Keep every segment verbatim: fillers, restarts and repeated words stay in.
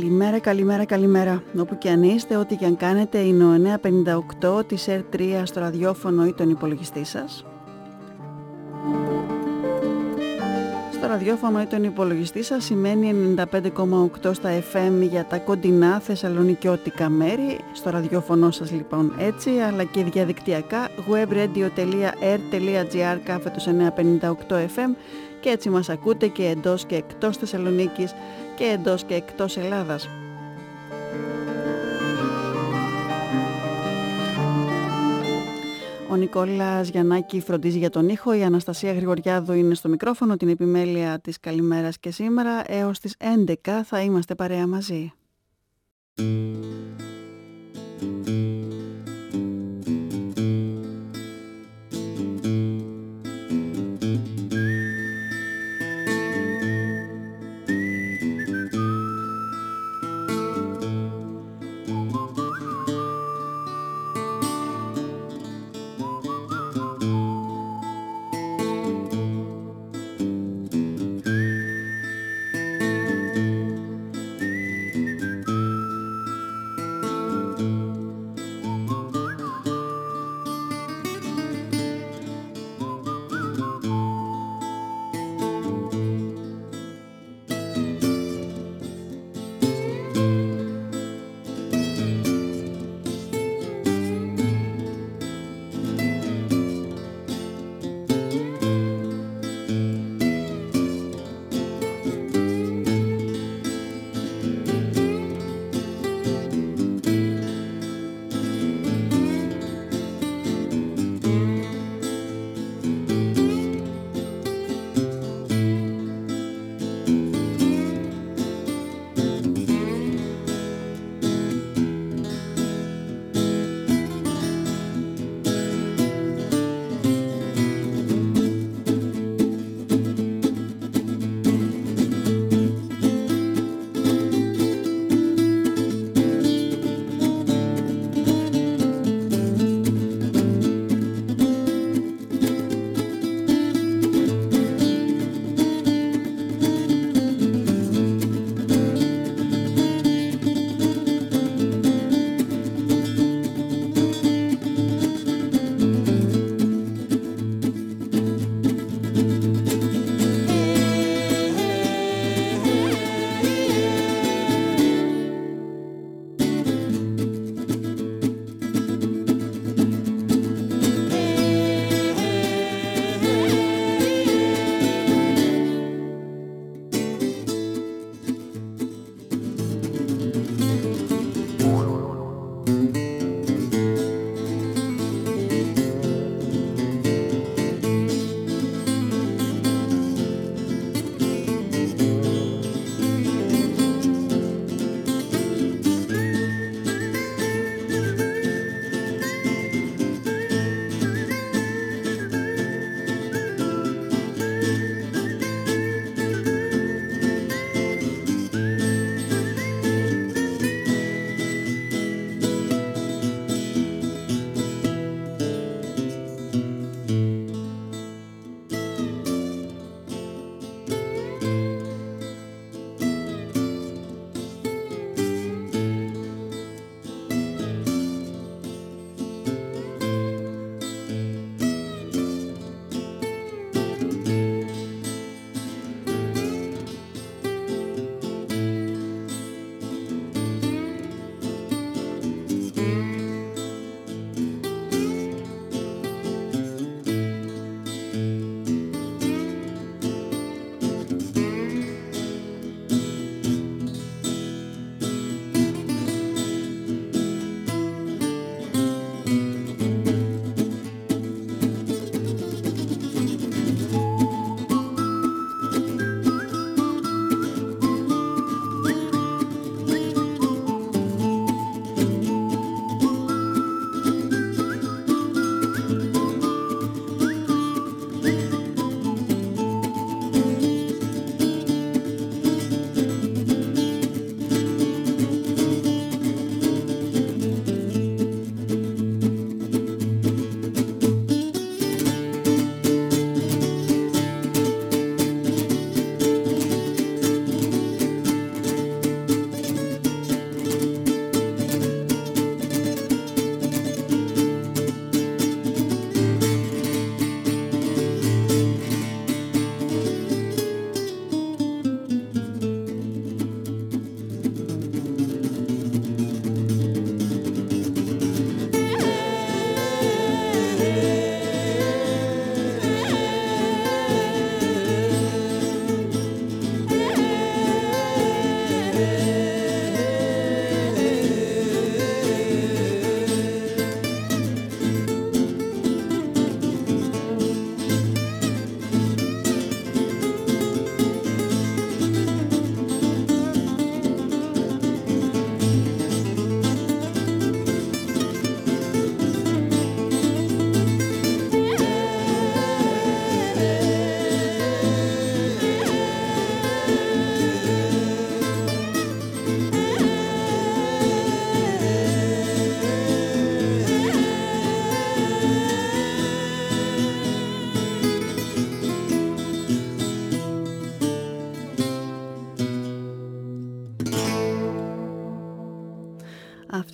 Καλημέρα, καλημέρα, καλημέρα. Όπου και αν είστε, ό,τι και αν κάνετε, είναι ο εννιακόσια πενήντα οκτώ της Ερ τρία στο ραδιόφωνο ή τον υπολογιστή σας. Στο ραδιόφωνο ή τον υπολογιστή σας σημαίνει ενενήντα πέντε κόμμα οκτώ στα εφ εμ για τα κοντινά θεσσαλονικιώτικα μέρη. Στο ραδιόφωνο σας λοιπόν έτσι, αλλά και διαδικτυακά webradio.er.gr κάθετος εννιακόσια πενήντα οκτώ εφ εμ και έτσι μας ακούτε και εντός και εκτός Θεσσαλονίκης και εντός και εκτός Ελλάδας. Ο Νικόλας Γιαννάκη φροντίζει για τον ήχο, η Αναστασία Γρηγοριάδου είναι στο μικρόφωνο, την επιμέλεια της καλημέρας και σήμερα έως τις έντεκα θα είμαστε παρέα μαζί.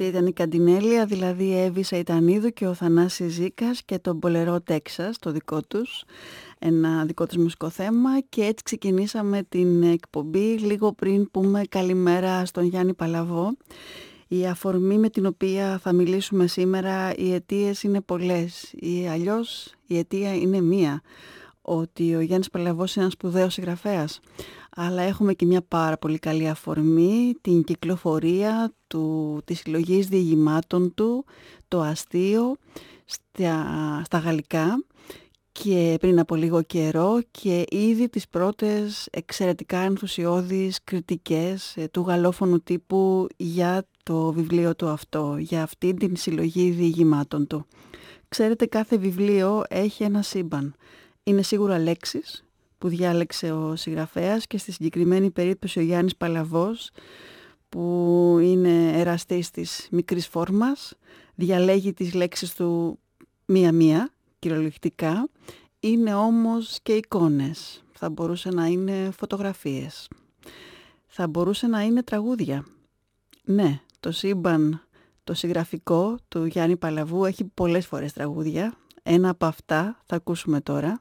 Αυτή ήταν η Καντινέλια, δηλαδή η Εύη Σαϊτανίδου και ο Θανάσης Ζήκας και το Μπολερό Τέξας, το δικό τους, ένα δικό τους μουσικό θέμα, και έτσι ξεκινήσαμε την εκπομπή λίγο πριν πούμε καλημέρα στον Γιάννη Παλαβό. Η αφορμή με την οποία θα μιλήσουμε σήμερα, οι αιτίες είναι πολλές, ή αλλιώς η αιτία είναι μία, ότι ο Γιάννης Παλαβός είναι ένας σπουδαίος συγγραφέας. Αλλά έχουμε και μια πάρα πολύ καλή αφορμή, την κυκλοφορία του, της συλλογής διηγημάτων του, το αστείο, στα, στα γαλλικά, και πριν από λίγο καιρό, και ήδη τις πρώτες εξαιρετικά ενθουσιώδεις κριτικές ε, του γαλλόφωνου τύπου για το βιβλίο του αυτό, για αυτή την συλλογή διηγημάτων του. Ξέρετε, κάθε βιβλίο έχει ένα σύμπαν. Είναι σίγουρα λέξεις που διάλεξε ο συγγραφέας, και στη συγκεκριμένη περίπτωση ο Γιάννης Παλαβός, που είναι εραστής της μικρής φόρμας, διαλέγει τις λέξεις του μία-μία, κυριολεκτικά. Είναι όμως και εικόνες, θα μπορούσε να είναι φωτογραφίες, θα μπορούσε να είναι τραγούδια. Ναι, το σύμπαν, το συγγραφικό του Γιάννη Παλαβού έχει πολλές φορές τραγούδια. Ένα από αυτά θα ακούσουμε τώρα.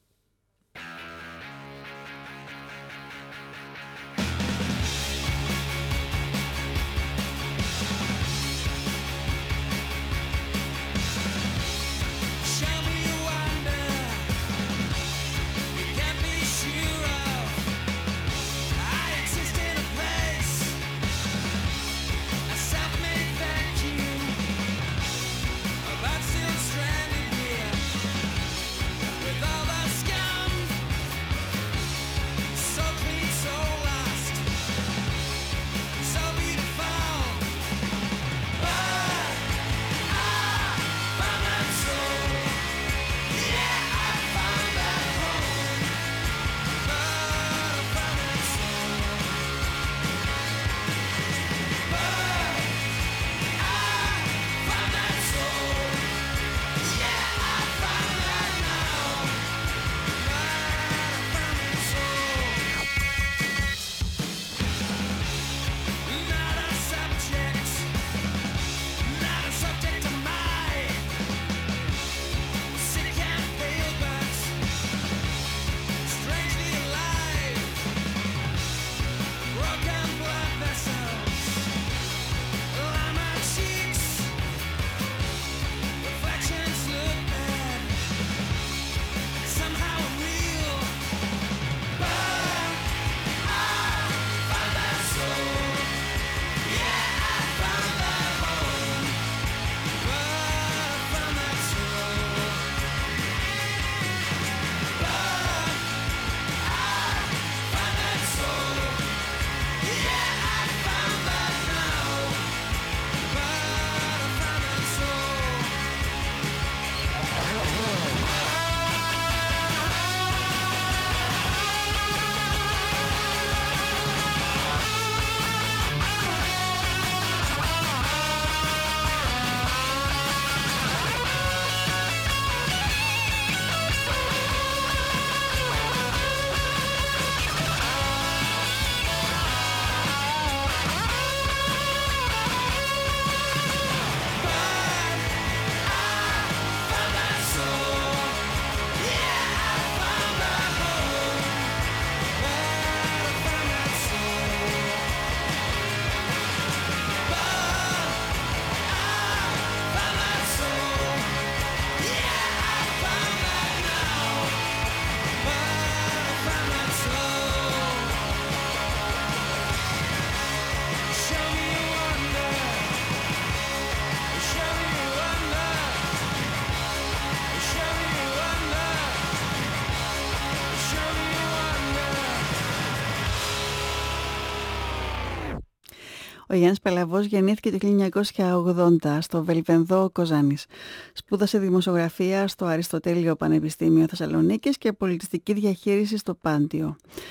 Ο Γιάννης Παλαβός γεννήθηκε το χίλια εννιακόσια ογδόντα στο Βελβενδό Κοζάνης. Σπούδασε δημοσιογραφία στο Αριστοτέλειο Πανεπιστήμιο Θεσσαλονίκης και πολιτιστική διαχείριση στο Πάντιο.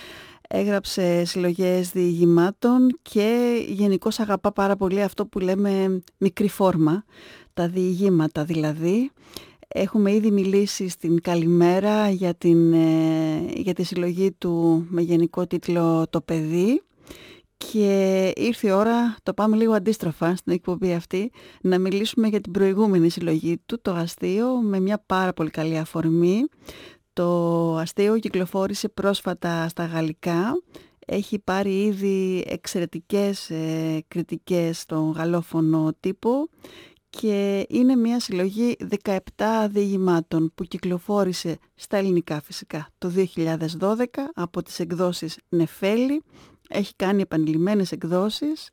Έγραψε συλλογές διηγημάτων και γενικώς αγαπά πάρα πολύ αυτό που λέμε μικρή φόρμα, τα διηγήματα δηλαδή. Έχουμε ήδη μιλήσει στην Καλημέρα για, την, για τη συλλογή του με γενικό τίτλο «Το παιδί». Και ήρθε η ώρα, το πάμε λίγο αντίστροφα στην εκπομπή αυτή, να μιλήσουμε για την προηγούμενη συλλογή του, το αστείο, με μια πάρα πολύ καλή αφορμή. Το αστείο κυκλοφόρησε πρόσφατα στα γαλλικά. Έχει πάρει ήδη εξαιρετικές ε, κριτικές στον γαλλόφωνο τύπο και είναι μια συλλογή δεκαεπτά διηγημάτων που κυκλοφόρησε στα ελληνικά φυσικά το δύο χιλιάδες δώδεκα από τις εκδόσεις Νεφέλη. Έχει κάνει επανειλημμένες εκδόσεις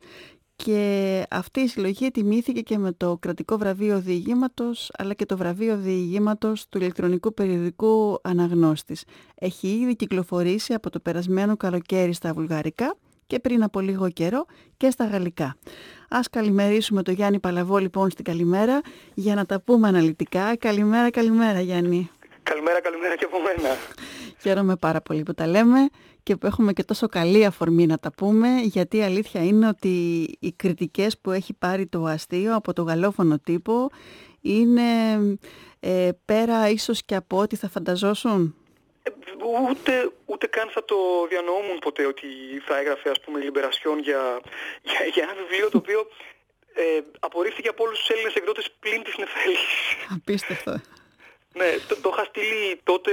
και αυτή η συλλογή τιμήθηκε και με το κρατικό βραβείο διηγήματος αλλά και το βραβείο διηγήματος του ηλεκτρονικού περιοδικού Αναγνώστης. Έχει ήδη κυκλοφορήσει από το περασμένο καλοκαίρι στα βουλγαρικά και πριν από λίγο καιρό και στα γαλλικά. Ας καλημερίσουμε τον Γιάννη Παλαβό λοιπόν στην καλημέρα για να τα πούμε αναλυτικά. Καλημέρα, καλημέρα Γιάννη. Καλημέρα, καλημέρα και από μένα. Χαίρομαι πάρα πολύ που τα λέμε και που έχουμε και τόσο καλή αφορμή να τα πούμε, γιατί η αλήθεια είναι ότι οι κριτικές που έχει πάρει το αστείο από το γαλλόφωνο τύπο είναι ε, πέρα ίσως και από ό,τι θα φανταζόσουν. Ε, ούτε, ούτε καν θα το διανοούμουν ποτέ ότι θα έγραφε, ας πούμε, η Λιμπερασιόν για, για, για ένα βιβλίο το οποίο ε, απορρίφθηκε από όλους τους Έλληνες εκδότες πλην της Νεφέλης. Απίστευτο. Ναι, το, το είχα στείλει τότε,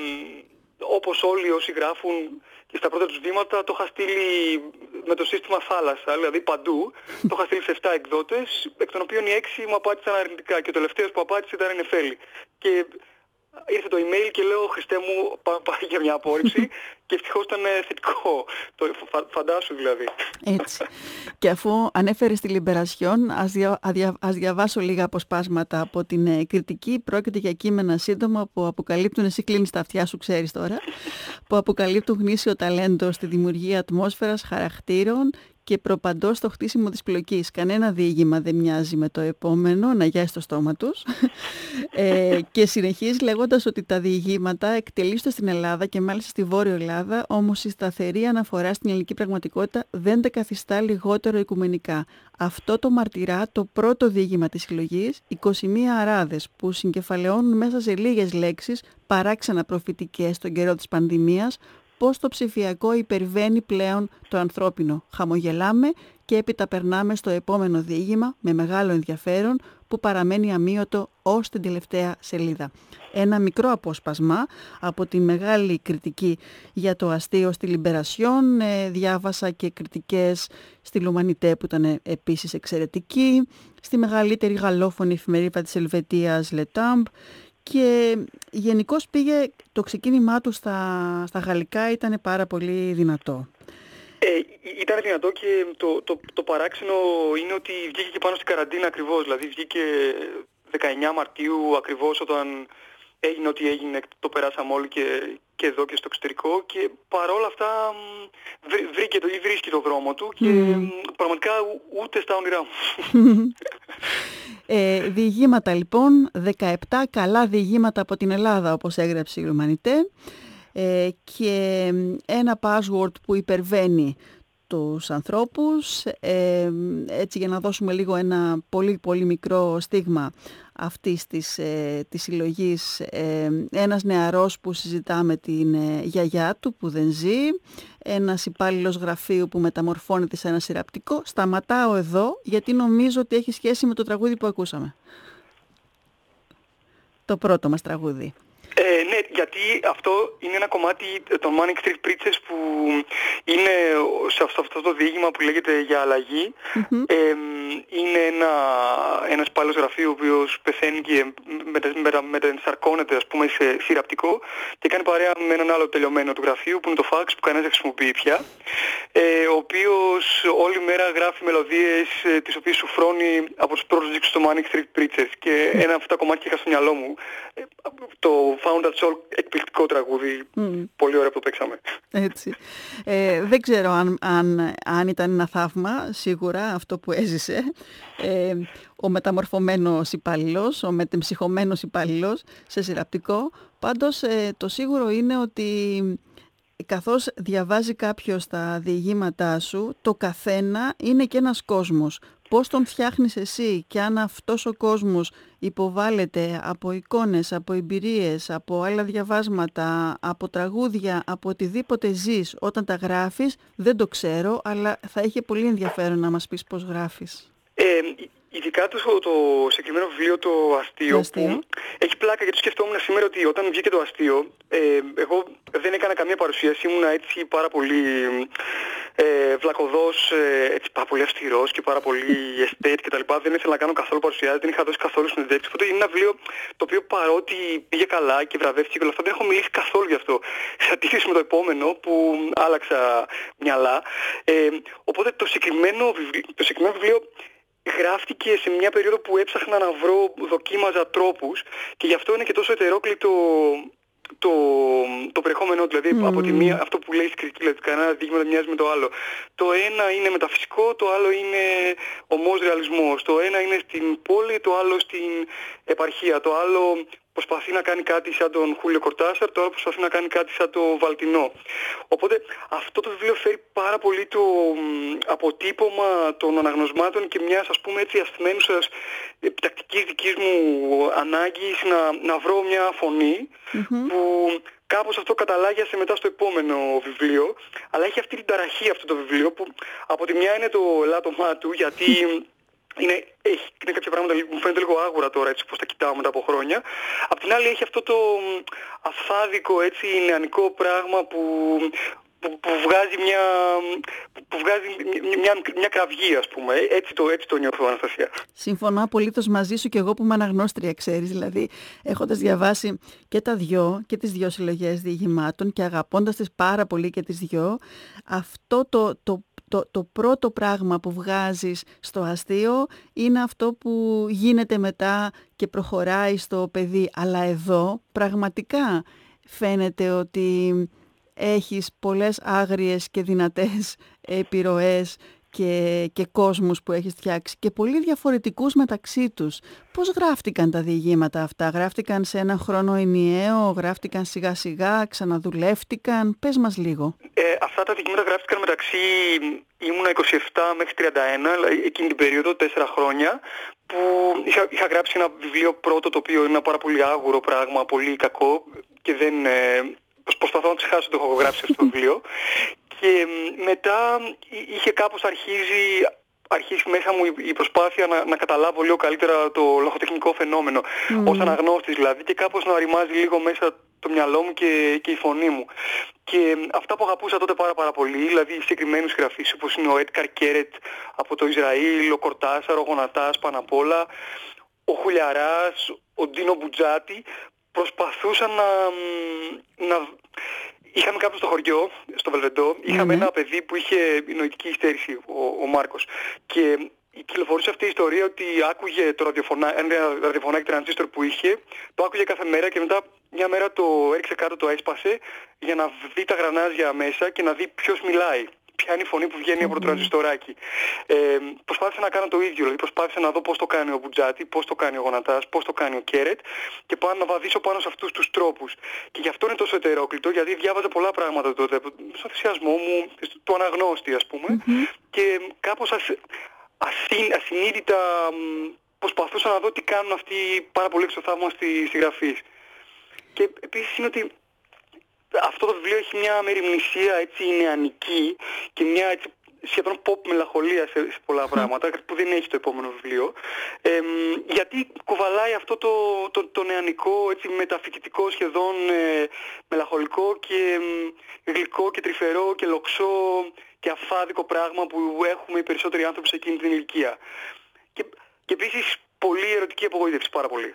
όπως όλοι όσοι γράφουν και στα πρώτα τους βήματα, το είχα στείλει με το σύστημα θάλασσα, δηλαδή παντού. Το είχα στείλει σε επτά εκδότες, εκ των οποίων οι έξι μου απάντησαν αρνητικά και ο τελευταίος που απάντησε ήταν η Νεφέλη. Και ήρθε το email και λέω, Χριστέ μου, πάει για μια απόρριψη και ευτυχώς ήταν θετικό. Το, φα, φαντάσου δηλαδή. Έτσι. Και αφού ανέφερες τη Λιμπερασιόν, ας, δια, αδια, ας διαβάσω λίγα αποσπάσματα από την ε, κριτική. Πρόκειται για κείμενα σύντομα που αποκαλύπτουν, εσύ κλείνεις τα αυτιά σου, ξέρεις τώρα, που αποκαλύπτουν γνήσιο ταλέντο στη δημιουργία ατμόσφαιρας, χαρακτήρων και προπαντός στο χτίσιμο της πλοκής. Κανένα διήγημα δεν μοιάζει με το επόμενο, να γιάσει το στόμα τους. ε, και συνεχίζει λέγοντας ότι τα διηγήματα εκτελείστε στην Ελλάδα και μάλιστα στη Βόρεια Ελλάδα, όμως η σταθερή αναφορά στην ελληνική πραγματικότητα δεν τα καθιστά λιγότερο οικουμενικά. Αυτό το μαρτυρά το πρώτο διήγημα της συλλογής, είκοσι μία αράδες που συγκεφαλαιώνουν μέσα σε λίγες λέξεις παράξενα προφητικές στον καιρό της πανδημίας, πώς το ψηφιακό υπερβαίνει πλέον το ανθρώπινο. Χαμογελάμε και έπειτα περνάμε στο επόμενο διήγημα με μεγάλο ενδιαφέρον που παραμένει αμύωτο ως την τελευταία σελίδα. Ένα μικρό απόσπασμα από τη μεγάλη κριτική για το αστείο στη Λιμπερασιόν. Ε, διάβασα και κριτικές στη Λουμανιτέ που ήταν επίσης εξαιρετική, στη μεγαλύτερη γαλλόφωνη εφημερίδα της Ελβετίας Le Temps. Και γενικώς πήγε, το ξεκίνημά του στα, στα γαλλικά ήταν πάρα πολύ δυνατό. Ε, ήταν δυνατό και το, το, το παράξενο είναι ότι βγήκε και πάνω στην καραντίνα ακριβώς. Δηλαδή βγήκε δεκαεννιά Μαρτίου ακριβώς όταν έγινε ό,τι έγινε, το περάσαμε όλοι και, και εδώ και στο εξωτερικό και παρόλα αυτά βρ, βρήκε το, ή βρίσκει το δρόμο του και mm. πραγματικά ούτε στα όνειρά μου. Ε, διηγήματα λοιπόν, δεκαεπτά καλά διηγήματα από την Ελλάδα όπως έγραψε η Ρουμανιτέ ε, και ένα password που υπερβαίνει τους ανθρώπους, ε, έτσι για να δώσουμε λίγο ένα πολύ πολύ μικρό στίγμα αυτής της, ε, της συλλογής. Ε, ένας νεαρός που συζητά με την ε, γιαγιά του που δεν ζει, ένας υπάλληλος γραφείου που μεταμορφώνεται σε ένα συρραπτικό. Σταματάω εδώ γιατί νομίζω ότι έχει σχέση με το τραγούδι που ακούσαμε. Το πρώτο μας τραγούδι. Ε, ναι, γιατί αυτό είναι ένα κομμάτι των Manic Street Preachers που είναι σε αυτό, αυτό το διήγημα που λέγεται για αλλαγή. Mm-hmm. Ε, είναι ένα, ένας πάλος γραφείου ο οποίος πεθαίνει και μετασαρκώνεται ας πούμε σε συρραπτικό και κάνει παρέα με έναν άλλο τελειωμένο του γραφείου που είναι το fax που κανένας δεν χρησιμοποιεί πια, ε, ο οποίος όλη μέρα γράφει μελωδίες ε, τις οποίες σου φρώνει από τους πρώτους δίκτυους του Manic Street Preachers και ένα από αυτά τα κομμάτια είχα στο μυαλό μου. Ε, το Found That Soul, εκπληκτικό τραγούδι, mm. πολύ ωραίο που το παίξαμε. Έτσι. Ε, δεν ξέρω αν, αν, αν ήταν ένα θαύμα, σίγουρα αυτό που έζησε. Ε, ο μεταμορφωμένος υπάλληλος, ο μετεμψυχωμένος υπάλληλος σε συρραπτικό. Πάντως ε, το σίγουρο είναι ότι καθώς διαβάζει κάποιος τα διηγήματά σου, το καθένα είναι και ένας κόσμος πώς τον φτιάχνεις εσύ και αν αυτός ο κόσμος υποβάλλεται από εικόνες, από εμπειρίες, από άλλα διαβάσματα, από τραγούδια, από οτιδήποτε ζεις όταν τα γράφεις, δεν το ξέρω, αλλά θα είχε πολύ ενδιαφέρον να μας πεις πώς γράφεις. Ε, Ειδικά το, το συγκεκριμένο βιβλίο, το αστείο, το αστείο, που έχει πλάκα, γιατί σκεφτόμουν σήμερα ότι όταν βγήκε το αστείο, ε, εγώ δεν έκανα καμία παρουσίαση, ήμουνα έτσι πάρα πολύ ε, βλακωδός, ε, έτσι πάρα πολύ αυστηρός και πάρα πολύ estate κτλ. Δεν ήθελα να κάνω καθόλου παρουσιάσεις, δεν είχα δώσει καθόλου συνεντεύξεις. Οπότε είναι ένα βιβλίο το οποίο παρότι πήγε καλά και βραβεύτηκε και όλα αυτά, δεν έχω μιλήσει καθόλου γι' αυτό. Σε αντίθεση με το επόμενο που άλλαξα μυαλά. Ε, οπότε το συγκεκριμένο βιβλίο, το συγκεκριμένο βιβλίο γράφτηκε σε μια περίοδο που έψαχνα να βρω, δοκίμαζα τρόπους και γι' αυτό είναι και τόσο ετερόκλητο το, το περιεχόμενο, δηλαδή mm. από τη μία, αυτό που λέει στην κριτική, δηλαδή κανένα δείγμα δεν μοιάζει με το άλλο. Το ένα είναι μεταφυσικό, το άλλο είναι ομός ρεαλισμός, το ένα είναι στην πόλη, το άλλο στην επαρχία, το άλλο προσπαθεί να κάνει κάτι σαν τον Χούλιο Κορτάσαρ, το άλλο προσπαθεί να κάνει κάτι σαν το Βαλτινό. Οπότε αυτό το βιβλίο φέρει πάρα πολύ το αποτύπωμα των αναγνωσμάτων και μιας, ας πούμε έτσι, ασθμένουσας επιτακτικής δικής μου ανάγκης να, να βρω μια φωνή mm-hmm. που κάπως αυτό καταλάγιασε μετά στο επόμενο βιβλίο, αλλά έχει αυτή την ταραχή αυτό το βιβλίο που από τη μια είναι το ελάττωμά του, γιατί Είναι, έχει, είναι κάποια πράγματα που μου φαίνεται λίγο άγουρα τώρα, έτσι όπως τα κοιτάω μετά από χρόνια. Απ' την άλλη έχει αυτό το αφάδικο, έτσι, νεανικό πράγμα που, που, που βγάζει, μια, που βγάζει μια, μια, μια κραυγή, ας πούμε. Έτσι το, έτσι το νιώθω, Αναστασία. Συμφωνώ απολύτως μαζί σου και εγώ που είμαι αναγνώστρια, ξέρεις. Δηλαδή, έχοντας διαβάσει και τα δυο και τις δυο συλλογές διηγημάτων και αγαπώντας τις πάρα πολύ και τις δυο, αυτό το... το Το, το πρώτο πράγμα που βγάζεις στο αστείο είναι αυτό που γίνεται μετά και προχωράει στο παιδί. Αλλά εδώ πραγματικά φαίνεται ότι έχεις πολλές άγριες και δυνατές επιρροές και, και κόσμους που έχεις φτιάξει και πολύ διαφορετικούς μεταξύ τους. Πώς γράφτηκαν τα διηγήματα αυτά? Γράφτηκαν σε έναν χρόνο ενιαίο, γράφτηκαν σιγά σιγά, ξαναδουλεύτηκαν? Πες μας λίγο. Ε, αυτά τα διηγήματα γράφτηκαν μεταξύ ήμουνα είκοσι επτά μέχρι τριάντα ένα, εκείνη την περίοδο, τέσσερα χρόνια, που είχα, είχα γράψει ένα βιβλίο πρώτο το οποίο είναι ένα πάρα πολύ άγουρο πράγμα, πολύ κακό και δεν... Ε, προσπαθώ να ξεχάσω το έχω γράψει αυτό το βιβλίο. Και μετά είχε κάπως αρχίζει, αρχίσει μέσα μου η προσπάθεια να, να καταλάβω λίγο καλύτερα το λογοτεχνικό φαινόμενο, mm. ως αναγνώστης δηλαδή, και κάπως να οριμάζει λίγο μέσα το μυαλό μου και, και η φωνή μου. Και αυτά που αγαπούσα τότε πάρα πάρα πολύ, δηλαδή συγκεκριμένους γραφείς όπως είναι ο Έτκαρ Κέρετ από το Ισραήλ, ο Κορτάσαρ, ο Γονατάς πάνω απ' όλα, ο Χουλιαράς, ο Ντίνο Μπουτζάτη, προσπαθούσαν να... να... Είχαμε κάποιον στο χωριό, στο Βελβεντό, είχαμε mm-hmm. ένα παιδί που είχε νοητική υστέρηση, ο, ο Μάρκος. Και κυκλοφορούσε αυτή η ιστορία ότι άκουγε το ραδιοφωνάκι, ένα ραδιοφωνάκι τρανζίστορ που είχε, το άκουγε κάθε μέρα και μετά μια μέρα το έριξε κάτω, το έσπασε για να δει τα γρανάζια μέσα και να δει ποιος μιλάει. Ποια είναι η φωνή που βγαίνει mm-hmm. από το τρανζιστοράκι. Ε, προσπάθησα να κάνω το ίδιο, δηλαδή προσπάθησα να δω πώς το κάνει ο Μπουτζάτη, πώς το κάνει ο Γονατάς, πώς το κάνει ο Κέρετ και πάνω να βαδίσω πάνω σε αυτούς τους τρόπους. Και γι' αυτό είναι τόσο ετερόκλητο, γιατί διάβαζα πολλά πράγματα τότε, στον θυσιασμό μου, του αναγνώστη ας πούμε, mm-hmm. και κάπως ασ, ασυν, ασυνείδητα προσπαθούσα να δω τι κάνουν αυτοί πάρα πολύ εξωθαύμαστοι συγγραφείς. Και επίσης είναι ότι αυτό το βιβλίο έχει μια μεριμνησία έτσι νεανική και μια έτσι σχεδόν pop μελαγχολία σε, σε πολλά πράγματα που δεν έχει το επόμενο βιβλίο, ε, γιατί κουβαλάει αυτό το, το, το νεανικό έτσι μεταφοιτητικό σχεδόν ε, μελαγχολικό και ε, γλυκό και τρυφερό και λοξό και αφάδικο πράγμα που έχουμε οι περισσότεροι άνθρωποι σε εκείνη την ηλικία. Και, και επίσης πολύ ερωτική απογοήτευση, πάρα πολύ.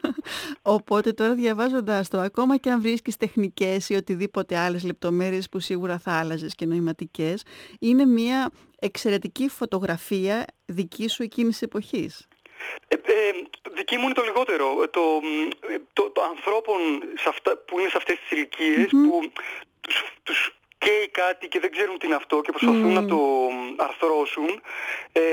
Οπότε τώρα διαβάζοντας το, ακόμα και αν βρίσκεις τεχνικές ή οτιδήποτε άλλες λεπτομέρειες που σίγουρα θα άλλαζες και νοηματικές, είναι μια εξαιρετική φωτογραφία δική σου εκείνης της εποχής. Ε, ε, δική μου είναι το λιγότερο. Το, το, το ανθρώπων σε αυτά, που είναι σε αυτές τις ηλικίες, mm-hmm. που τους, τους καίει κάτι και δεν ξέρουν τι είναι αυτό και προσπαθούν mm. να το αρθρώσουν. Ε,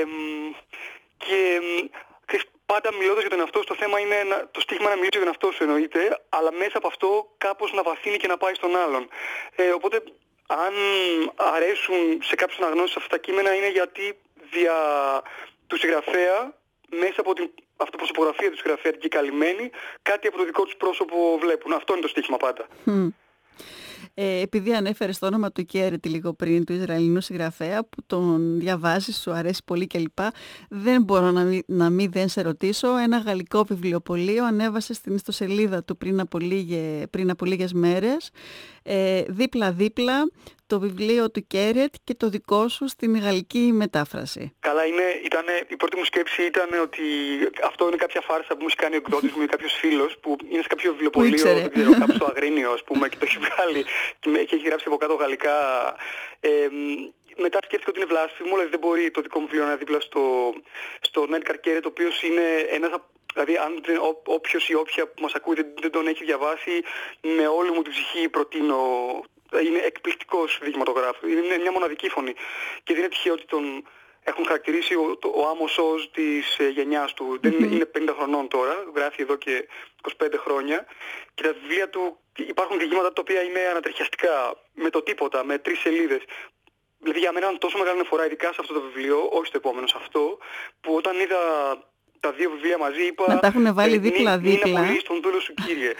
και... Πάντα μιλώντας για τον εαυτό σου, το θέμα είναι να, το στίχημα να μιλήσει για τον εαυτό σου εννοείται, αλλά μέσα από αυτό κάπως να βαθύνει και να πάει στον άλλον. Ε, οπότε, αν αρέσουν σε κάποιους αναγνώσεις αυτά τα κείμενα, είναι γιατί δια, του συγγραφέα, μέσα από την αυτοπροσωπογραφία του συγγραφέα, την κεκαλυμμένη, κάτι από το δικό τους πρόσωπο βλέπουν. Αυτό είναι το στοίχημα πάντα. Mm. Ε, επειδή ανέφερε το όνομα του Κέρετ λίγο πριν, του Ισραηλινού συγγραφέα, που τον διαβάζεις, σου αρέσει πολύ κλπ. Δεν μπορώ να μην, να μην δεν σε ρωτήσω. Ένα γαλλικό βιβλιοπωλείο ανέβασε στην ιστοσελίδα του πριν από, λίγε, πριν από λίγες μέρες, ε, δίπλα-δίπλα, το βιβλίο του Κέρετ και το δικό σου στην γαλλική μετάφραση. Καλά, είναι, ήτανε, η πρώτη μου σκέψη ήταν ότι αυτό είναι κάποια φάρσα που μου έχει κάνει ο εκδότης μου ή κάποιος φίλος που είναι σε κάποιο βιβλιοπωλείο, δεν ξέρω, κάπου στο Αγρίνιο, ας πούμε, και το έχει βγάλει και έχει γράψει από κάτω γαλλικά. Ε, μετά σκέφτηκα ότι είναι βλάσφημο, δηλαδή δεν μπορεί το δικό μου βιβλίο να είναι δίπλα στο, στο Νέντκαρ Κέρετ, ο οποίος είναι ένας. Δηλαδή, αν όποιος ή όποια που μας ακούει δεν, δεν τον έχει διαβάσει, με όλη μου την ψυχή προτείνω. Είναι εκπληκτικός δειγματογράφος, είναι μια μοναδική φωνή. Και δεν είναι τυχαίο ότι τον έχουν χαρακτηρίσει ο, ο Άμος Οζ της ε, γενιάς του. Mm-hmm. Δεν είναι, είναι πενήντα χρονών τώρα, γράφει εδώ και είκοσι πέντε χρόνια. Και τα βιβλία του υπάρχουν διηγήματα τα οποία είναι ανατριχιαστικά, με το τίποτα, με τρεις σελίδες. Δηλαδή για μένα ήταν τόσο μεγάλη φορά, ειδικά σε αυτό το βιβλίο, όχι στο επόμενο, σε αυτό, που όταν είδα τα δύο βιβλία μαζί είπα... Να τα έχουν βάλει δίπλα-δίπλα. Είναι πολύ στον δούλο σου, κύριε.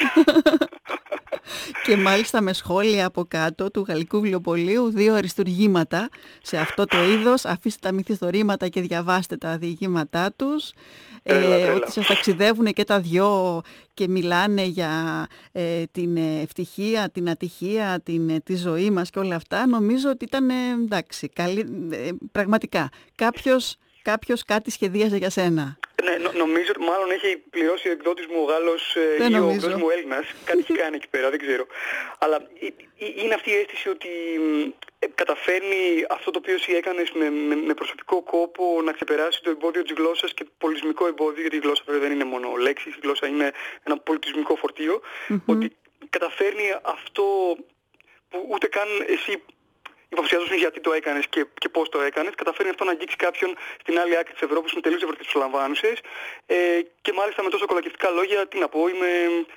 Και μάλιστα με σχόλια από κάτω του γαλλικού βιβλιοπωλείου, δύο αριστουργήματα σε αυτό το είδος. Αφήστε τα μυθιστορήματα και διαβάστε τα διηγήματά τους. Έλα, ε, έλα. Ότι σας ταξιδεύουν και τα δυο και μιλάνε για ε, την ευτυχία, την ατυχία, την, τη ζωή μας και όλα αυτά. Νομίζω ότι ήταν, ε, εντάξει, καλή, ε, πραγματικά. Κάποιος, κάποιος κάτι σχεδίαζε για σένα. Ναι, νο, νομίζω, μάλλον έχει πληρώσει ο εκδότης μου ο Γάλλος ε, ή ο εκδότης μου Έλληνας. Κάτι έχει κάνει εκεί πέρα, δεν ξέρω. Αλλά ε, ε, είναι αυτή η αίσθηση ότι ε, καταφέρνει αυτό το οποίο εσύ έκανες με, με, με προσωπικό κόπο να ξεπεράσει το εμπόδιο της γλώσσας και το πολιτισμικό εμπόδιο, γιατί η γλώσσα βέβαια δεν είναι μόνο λέξεις, η γλώσσα είναι ένα πολιτισμικό φορτίο. Mm-hmm. Ότι καταφέρνει αυτό που ούτε καν εσύ υποψιάζεσαι γιατί το έκανες και, και πώς το έκανες, καταφέρνει αυτό να αγγίξει κάποιον στην άλλη άκρη της Ευρώπης με τελείως διαφορετικές προσλαμβάνουσες ε, και μάλιστα με τόσο κολακευτικά λόγια, τι να πω, είμαι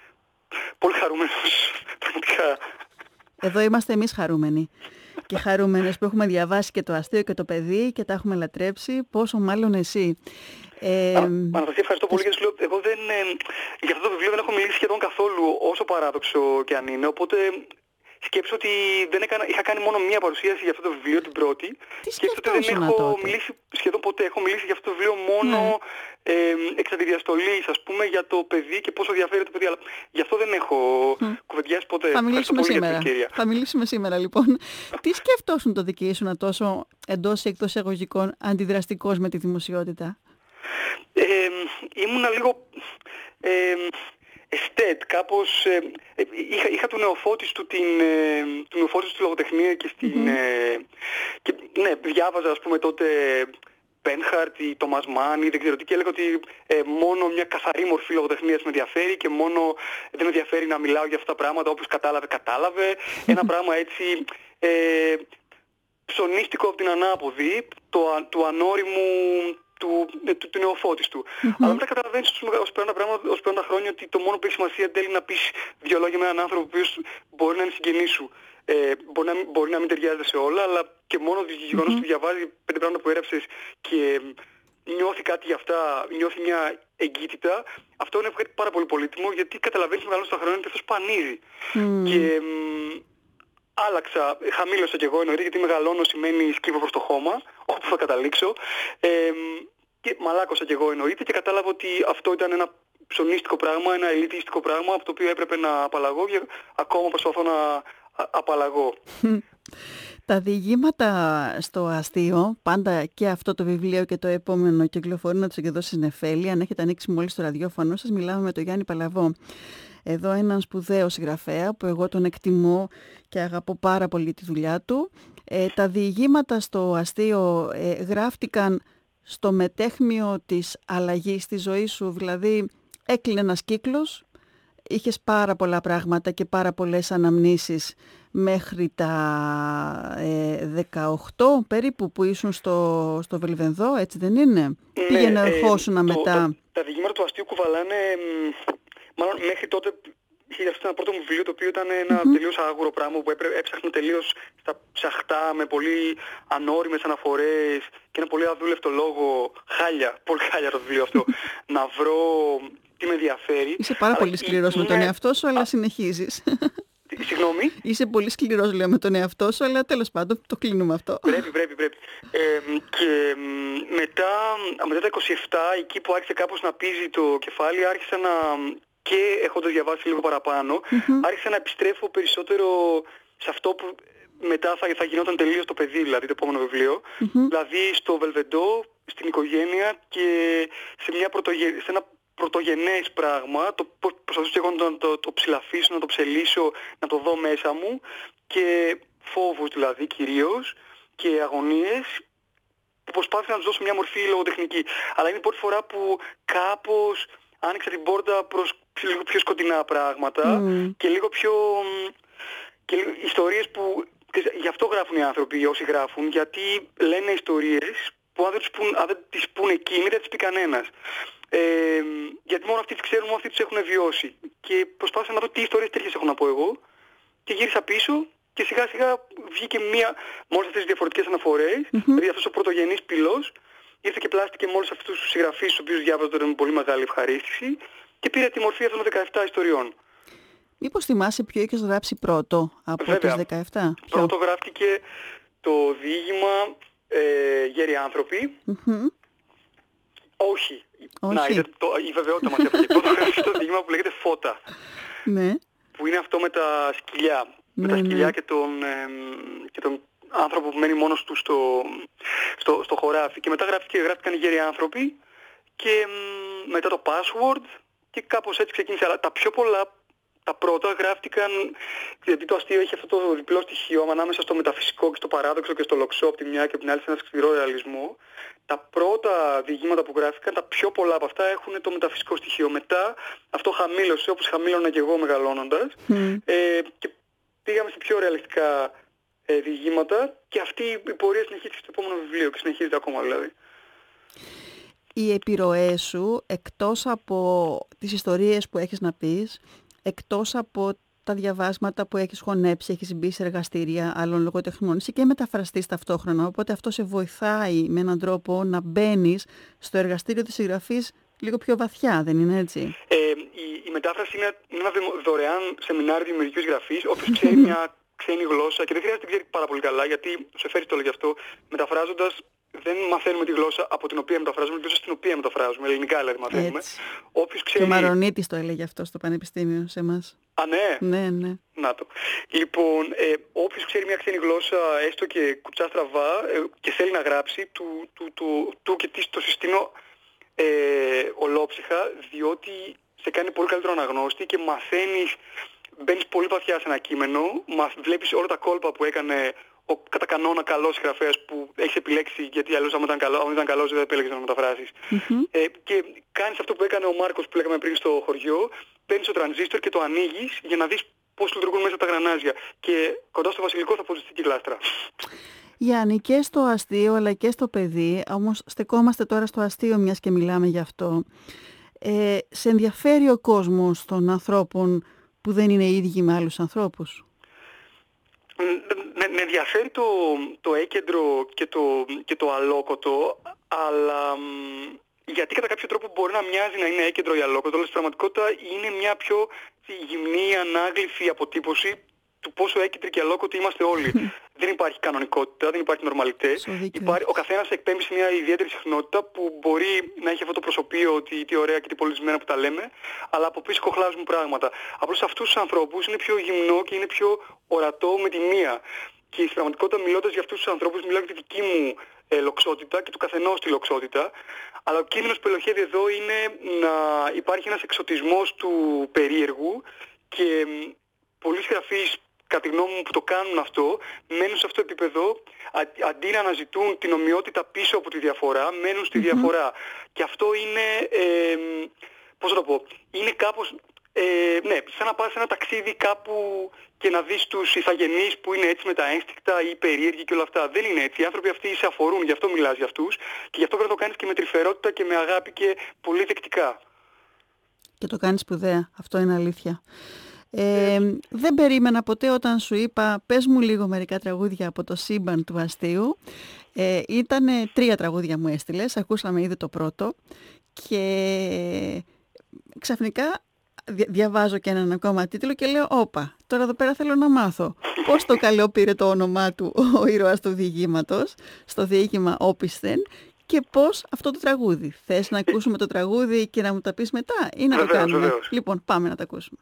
πολύ χαρούμενος, πραγματικά. Εδώ είμαστε εμείς χαρούμενοι και χαρούμενες που έχουμε διαβάσει και το αστείο και το παιδί και τα έχουμε λατρέψει, πόσο μάλλον εσύ. Ε, Αναστασία, ευχαριστώ πολύ γιατί σου λέω, εγώ δεν, ε, για αυτό το βιβλίο δεν έχω μιλήσει σχεδόν καθόλου, όσο παράδοξο και αν είναι, οπότε... Σκέψω ότι δεν έκανα, είχα κάνει μόνο μία παρουσίαση για αυτό το βιβλίο, την πρώτη. Σκέψω ότι δεν έχω τότε. μιλήσει σχεδόν ποτέ. Έχω μιλήσει για αυτό το βιβλίο μόνο ναι. ε, εξ αντιδιαστολής, ας πούμε, για το παιδί και πόσο διαφέρει το παιδί. Αλλά γι' αυτό δεν έχω mm. κουβεντιάσει ποτέ. Θα μιλήσουμε πολύ σήμερα. Για την Θα μιλήσουμε σήμερα, λοιπόν. Τι σκεφτόσουν το δική σου να τόσο εντός ή εκτός εγωγικών αντιδραστικός με τη δημοσιότητα? Ε, ήμουνα λίγο... Ε, εστέτ, κάπως, ε, ε, είχα, είχα του νεοφώτιστου την, ε, του νεοφώτιστου στη λογοτεχνία και στην, mm-hmm. ε, και, ναι, διάβαζα ας πούμε τότε Πένχαρτ ή Τόμας Μάν ή δεν ξέρω τι και έλεγα ότι ε, μόνο μια καθαρή μορφή λογοτεχνίας με ενδιαφέρει και μόνο δεν με ενδιαφέρει να μιλάω για αυτά τα πράγματα, όποιος κατάλαβε, κατάλαβε. Ένα πράγμα έτσι ε, ψωνίστικο από την ανάποδη, το, του ανώριμου του, του, του νεοφώτιστου. Mm-hmm. Αλλά μετά καταλαβαίνεις ως πέραν τα χρόνια ότι το μόνο που έχει σημασία εν τέλει να πεις δύο λόγια με έναν άνθρωπο ο οποίος μπορεί να είναι συγγενής σου. Ε, μπορεί, να, μπορεί να μην ταιριάζεται σε όλα, αλλά και μόνο το γεγονός mm-hmm. ότι διαβάζει πέντε πράγματα που έγραψες και νιώθει κάτι για αυτά, νιώθει μια εγκύτητα, αυτό είναι πάρα πολύ πολύτιμο γιατί καταλαβαίνεις μεγαλώνεις τα χρόνια ότι αυτό σπανίζει. Mm. Και μ, άλλαξα, χαμήλωσα κι εγώ εννοείται γιατί μεγαλώνω σημαίνει σκύβω προς το χώμα, όπου θα καταλήξω. Ε, και μαλάκωσα κι εγώ εννοείται και κατάλαβα ότι αυτό ήταν ένα ψωνίστικο πράγμα, ένα ελιτιστικό πράγμα από το οποίο έπρεπε να απαλλαγώ και ακόμα προσπαθώ να απαλλαγώ. Τα διηγήματα στο αστείο, πάντα και αυτό το βιβλίο και το επόμενο κυκλοφορούν να τους εκδώσεις Νεφέλη. Αν έχετε ανοίξει μόλις το ραδιόφωνο σας, μιλάμε με τον Γιάννη Παλαβό. Εδώ έναν σπουδαίο συγγραφέα που εγώ τον εκτιμώ και αγαπώ πάρα πολύ τη δουλειά του. Ε, τα διηγήματα στο αστείο ε, γράφτηκαν στο μετέχμιο της αλλαγής στη ζωή σου, δηλαδή έκλεινε ένας κύκλος, είχες πάρα πολλά πράγματα και πάρα πολλές αναμνήσεις μέχρι τα ε, δεκαοκτώ περίπου που ήσουν στο, στο Βελβενδό, έτσι δεν είναι? Ναι, Πήγαινε ερχόσουνα ε, μετά. Το, τα διηγήματα του αστείου κουβαλάνε, μάλλον μέχρι τότε είχε αυτό ένα πρώτο μου βιβλίο το οποίο ήταν ένα mm-hmm. τελείως άγουρο πράγμα που έπρεπε, έψαχνα τελείως στα ψαχτά με πολύ ανώριμες αναφορές και ένα πολύ αδούλευτο λόγο, χάλια, πολύ χάλια το βιβλίο αυτό, να βρω τι με ενδιαφέρει. Είσαι πάρα αλλά πολύ σκληρός είναι... με τον εαυτό σου, αλλά Α... συνεχίζεις. Συγγνώμη. Είσαι πολύ σκληρός, λέω, με τον εαυτό σου, αλλά τέλος πάντων το κλείνουμε αυτό. Πρέπει, πρέπει, πρέπει. Ε, και μετά, μετά τα είκοσι επτά, εκεί που άρχισε κάπως να πίζει το κεφάλι, άρχισα να, και έχοντας διαβάσει λίγο παραπάνω, mm-hmm. άρχισα να επιστρέφω περισσότερο σε αυτό που μετά θα, θα γινόταν τελείως το παιδί, δηλαδή το επόμενο βιβλίο. Mm-hmm. Δηλαδή στο Βελβεντό, στην οικογένεια και σε, μια πρωτογε... σε ένα πρωτογενές πράγμα, το πώς προσπαθούσα εγώ να το, το, το ψηλαφίσω, να το ψελίσω, να το δω μέσα μου και φόβους δηλαδή κυρίως και αγωνίες που προσπάθησα να τους δώσω μια μορφή λογοτεχνική. Αλλά είναι η πρώτη φορά που κάπως άνοιξα την πόρτα προς λίγο πιο σκοτεινά πράγματα mm. και λίγο πιο... και λίγο, ιστορίες που... Γι' αυτό γράφουν οι άνθρωποι, όσοι γράφουν, γιατί λένε ιστορίες που αν δεν, πουν, αν δεν τις πούνε εκείνοι, δεν τις πει κανένας. Ε, γιατί μόνο αυτοί τις ξέρουν, μόνο αυτοί τους έχουν βιώσει. Και προσπάθησα να δω τι ιστορίες τέτοιες έχω να πω εγώ και γύρισα πίσω και σιγά σιγά βγήκε μία, μόλις αυτές τις διαφορετικές αναφορές, mm-hmm. δηλαδή αυτός ο πρωτογενής πυλός, ήρθε και πλάστηκε με όλους αυτούς τους συγγραφείς, τους οποίους διάβαζα τότε με πολύ μεγάλη ευχαρίστηση και πήρε τη μορφή αυτών των δεκαεπτά ιστοριών. Μήπως θυμάσαι ποιο είχες γράψει πρώτο από Βέβαια. Τις δεκαεπτά? Ποιο? Πρώτο γράφτηκε το διήγημα ε, Γέροι άνθρωποι. Mm-hmm. Όχι. Όχι. Να, είδε, το, η βεβαιότητα μας έφαγε. Πρώτο γράφτηκε το διήγημα που λέγεται Φώτα. Ναι. Που είναι αυτό με τα σκυλιά. Ναι, με τα σκυλιά ναι. και, τον, ε, και τον άνθρωπο που μένει μόνος του στο, στο, στο χωράφι. Και μετά γράφτηκε, γράφτηκαν οι Γέροι άνθρωποι και μ, μετά το Password και κάπως έτσι ξεκίνησε. Αλλά τα πιο πολλά, τα πρώτα γράφτηκαν, γιατί το αστείο έχει αυτό το διπλό στοιχείο ανάμεσα στο μεταφυσικό και στο παράδοξο και στο λοξό από τη μια και από την άλλη σε ένα σκληρό ρεαλισμό. Τα πρώτα διηγήματα που γράφτηκαν, τα πιο πολλά από αυτά έχουν το μεταφυσικό στοιχείο. Μετά αυτό χαμήλωσε, όπως χαμήλωνα και εγώ μεγαλώνοντας, mm. ε, και πήγαμε σε πιο ρεαλιστικά ε, διηγήματα και αυτή η πορεία συνεχίστηκε στο επόμενο βιβλίο και συνεχίζεται ακόμα δηλαδή. Οι επιρροές σου, εκτός από τις ιστορίες που έχεις να πεις, εκτός από τα διαβάσματα που έχεις χωνέψει, έχεις μπει σε εργαστήρια άλλων λογοτεχνών, είσαι και μεταφραστής ταυτόχρονα, οπότε αυτό σε βοηθάει με έναν τρόπο να μπαίνεις στο εργαστήριο της συγγραφής λίγο πιο βαθιά, δεν είναι έτσι? Ε, η, η μετάφραση είναι, είναι ένα δωρεάν σεμινάριο δημιουργικής γραφής, όποιος ξέρει μια ξένη γλώσσα και δεν χρειάζεται να ξέρει πάρα πολύ καλά, γιατί σε φέρει το όλο γι' αυτό, μεταφράζοντας δεν μαθαίνουμε τη γλώσσα από την οποία μεταφράζουμε, τη γλώσσα στην οποία μεταφράζουμε, ελληνικά δηλαδή μαθαίνουμε. Όποιος ξέρει... Και ο Μαρονίτης το έλεγε αυτό στο πανεπιστήμιο σε εμάς. Α, ναι. Ναι, ναι. Να το. Λοιπόν, ε, όποιος ξέρει μια ξένη γλώσσα, έστω και κουτσά στραβά, ε, και θέλει να γράψει, του, του, του, του και της το συστήνω ε, ολόψυχα, διότι σε κάνει πολύ καλύτερο αναγνώστη και μαθαίνεις, μπαίνεις πολύ βαθιά σε ένα κείμενο, μα, βλέπεις όλα τα κόλπα που έκανε ο κατά κανόνα καλός συγγραφέας που έχεις επιλέξει, γιατί αλλιώς αν ήταν, καλό, αν ήταν καλός δεν επέλεγες να μεταφράσεις. Mm-hmm. Ε, και κάνεις αυτό που έκανε ο Μάρκος που λέγαμε πριν στο χωριό, παίρνεις το τρανζίστορ και το ανοίγεις για να δεις πώς λειτουργούν μέσα τα γρανάζια. Και κοντά στο βασιλικό θα αποζητεί και γλάστρα. Γιάννη, και στο αστείο αλλά και στο παιδί, όμως στεκόμαστε τώρα στο αστείο μιας και μιλάμε γι' αυτό. Ε, σε ενδιαφέρει ο κόσμος των ανθρώπων που δεν είναι ίδιοι με άλλους ανθρώπους? Με, με ενδιαφέρει το, το έκεντρο και το, και το αλόκοτο, αλλά μ, γιατί κατά κάποιο τρόπο μπορεί να μοιάζει να είναι έκεντρο ή αλόκοτο, αλλά στην πραγματικότητα είναι μια πιο γυμνή, ανάγλυφη αποτύπωση του πόσο έκεντροι και αλόκοτοι είμαστε όλοι. Δεν υπάρχει κανονικότητα, δεν υπάρχει νορμαλιτέ. Υπάρχει, ο καθένας εκπέμπει σε μια ιδιαίτερη συχνότητα που μπορεί να έχει αυτό το προσωπείο ότι τι ωραία και τι πολιτισμένα που τα λέμε, αλλά από πίσω κοχλάζουν πράγματα. Απλώς σε αυτούς τους ανθρώπους είναι πιο γυμνό και είναι πιο ορατό με τη μία. Και στην πραγματικότητα, μιλώντας για αυτούς τους ανθρώπους, μιλάω για τη δική μου ε, λοξότητα και του καθενός τη λοξότητα. Αλλά ο κίνδυνος που ελοχεύει εδώ είναι να υπάρχει ένας εξωτισμός του περίεργου και ε, πολλοί συγγραφείς, κατά τη γνώμη μου, που το κάνουν αυτό, μένουν σε αυτό το επίπεδο, αντί να αναζητούν την ομοιότητα πίσω από τη διαφορά, μένουν στη mm-hmm. διαφορά. Και αυτό είναι, ε, πώς θα το πω, είναι κάπως, ε, ναι, σαν να πας σε ένα ταξίδι κάπου και να δεις τους ηθαγενείς που είναι έτσι με τα ένστικτα ή περίεργοι και όλα αυτά. Δεν είναι έτσι. Οι άνθρωποι αυτοί σε αφορούν, γι' αυτό μιλάς για αυτούς και γι' αυτό πρέπει να το κάνεις και με τρυφερότητα και με αγάπη και πολύ δεκτικά. Και το κάνεις σπουδαία, αυτό είναι αλήθεια. Ε, δεν περίμενα ποτέ όταν σου είπα πες μου λίγο μερικά τραγούδια από το σύμπαν του αστείου. Ε, ήτανε τρία τραγούδια μου έστειλες, ακούσαμε ήδη το πρώτο και ξαφνικά δια, διαβάζω και έναν ακόμα τίτλο και λέω όπα, τώρα εδώ πέρα θέλω να μάθω πώς το καλό πήρε το όνομά του ο ήρωας του διηγήματος στο διήγημα Όπισθεν και πώς αυτό το τραγούδι. Θες να ακούσουμε το τραγούδι και να μου τα πεις μετά ή να βεβαίως, το κάνουμε? βεβαίως. Λοιπόν, πάμε να τα ακούσουμε.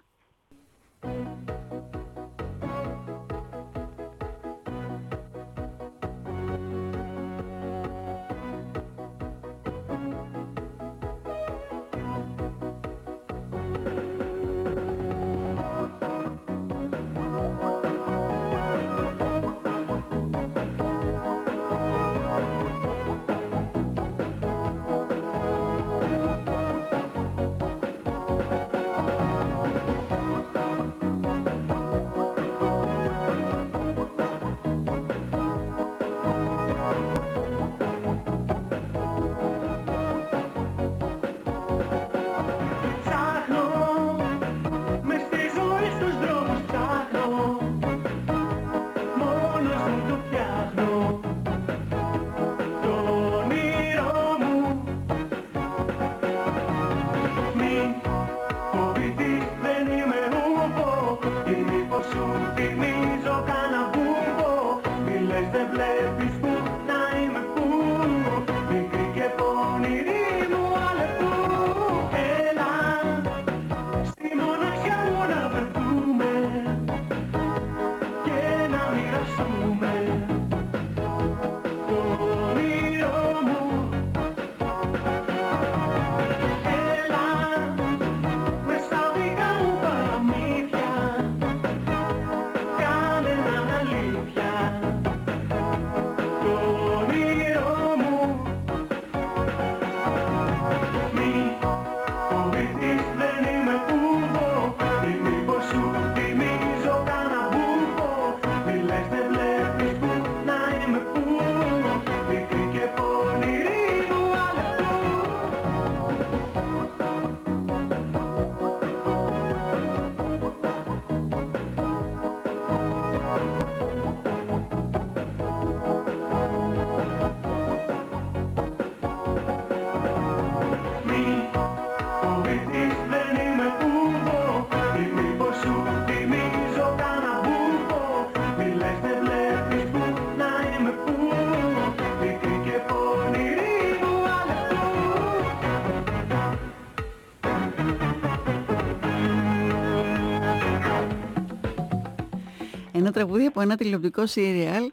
Ένα τραγούδι από ένα τηλεοπτικό σύριαλ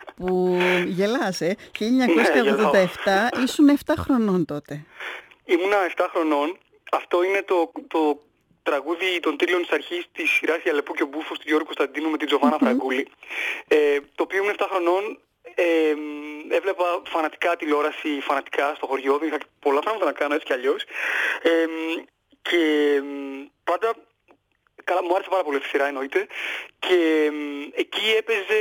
που γελάσαι, χίλια εννιακόσια ογδόντα επτά, ήσουν επτά χρονών τότε. Ήμουνα επτά χρονών. Αυτό είναι το, το τραγούδι των τίτλων της αρχής της σειράς «Η Αλεπού και ο Μπούφος» του Γιώργου Κωνσταντίνου με την Τζοβάνα mm-hmm. Φραγκούλη. Ε, το οποίο ήμουν επτά χρονών. Ε, έβλεπα φανατικά τηλεόραση, φανατικά στο χωριό, δεν είχα πολλά πράγματα να κάνω έτσι κι αλλιώς. Ε, και πάντα... Καλά, μου άρεσε πάρα πολύ αυτή η σειρά εννοείται και ε, εκεί έπαιζε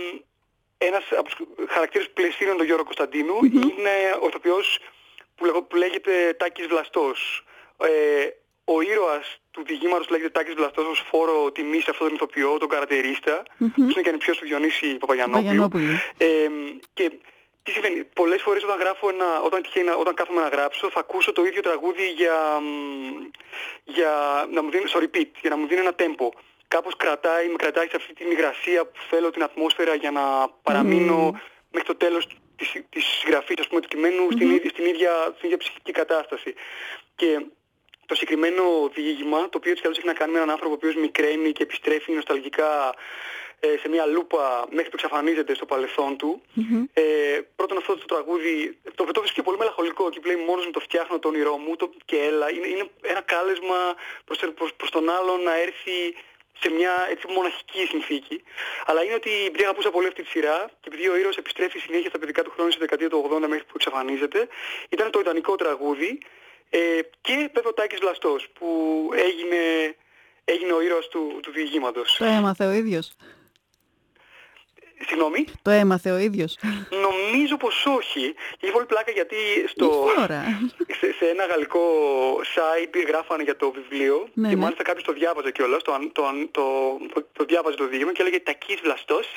ε, ένας από τους χαρακτήρες που πλαισίωνε τον Γιώργο Κωνσταντίνου. Mm-hmm. Είναι ο ηθοποιός που, λέγω, που λέγεται Τάκης Βλαστός. Ε, ο ήρωας του διηγήματος λέγεται Τάκης Βλαστός ως φόρο τιμή σε αυτόν τον ηθοποιό, τον καρατερίστα, mm-hmm. που είναι και ανιψιός του Διονύση Παπαγιαννόπουλου. Ε, και τι συμβαίνει, πολλές φορές όταν γράφω ένα, όταν, τυχαίνει, όταν κάθομαι να γράψω θα ακούσω το ίδιο τραγούδι για, για να μου δίνει, στο repeat, για να μου δίνει ένα tempo. Κάπως κρατάει, με κρατάει σε αυτή την υγρασία που θέλω, την ατμόσφαιρα για να παραμείνω mm. μέχρι το τέλος της, της συγγραφής, ας πούμε, του κειμένου mm-hmm. στην, ίδια, στην, ίδια, στην ίδια ψυχική κατάσταση. Και το συγκεκριμένο διήγημα, το οποίο έτσι καλώς έχει να κάνει με έναν άνθρωπο ο οποίος μικραίνει και επιστρέφει νοσταλγικά σε μια λούπα μέχρι που εξαφανίζεται στο παρελθόν του. Mm-hmm. Ε, πρώτον αυτό το τραγούδι, το οποίο το βρίσκει πολύ μελαγχολικό και λέει μόνος μου το φτιάχνω το όνειρό μου το, και έλα. Είναι, είναι ένα κάλεσμα προς, προς, προς τον άλλον να έρθει σε μια έτσι μοναχική συνθήκη. Αλλά είναι ότι επειδή αγαπούσα πολύ αυτή τη σειρά και επειδή ο ήρωας επιστρέφει συνέχεια στα παιδικά του χρόνια στη δεκαετία του ογδόντα μέχρι που εξαφανίζεται, ήταν το ιδανικό τραγούδι. Ε, και βέβαια ο Τάκης Βλαστός που έγινε, έγινε ο ήρωας του, του διηγήματος. Το έμαθε ο ίδιος. Συγγνώμη. Το έμαθε ο ίδιος. Νομίζω πως όχι. Έχει πολύ πλάκα γιατί στο... σε, σε ένα γαλλικό site γράφανε για το βιβλίο ναι, και ναι. μάλιστα κάποιος το διάβαζε κιόλας, το, το, το, το, το διάβαζε το διήγημα και έλεγε «Τακής βλαστός».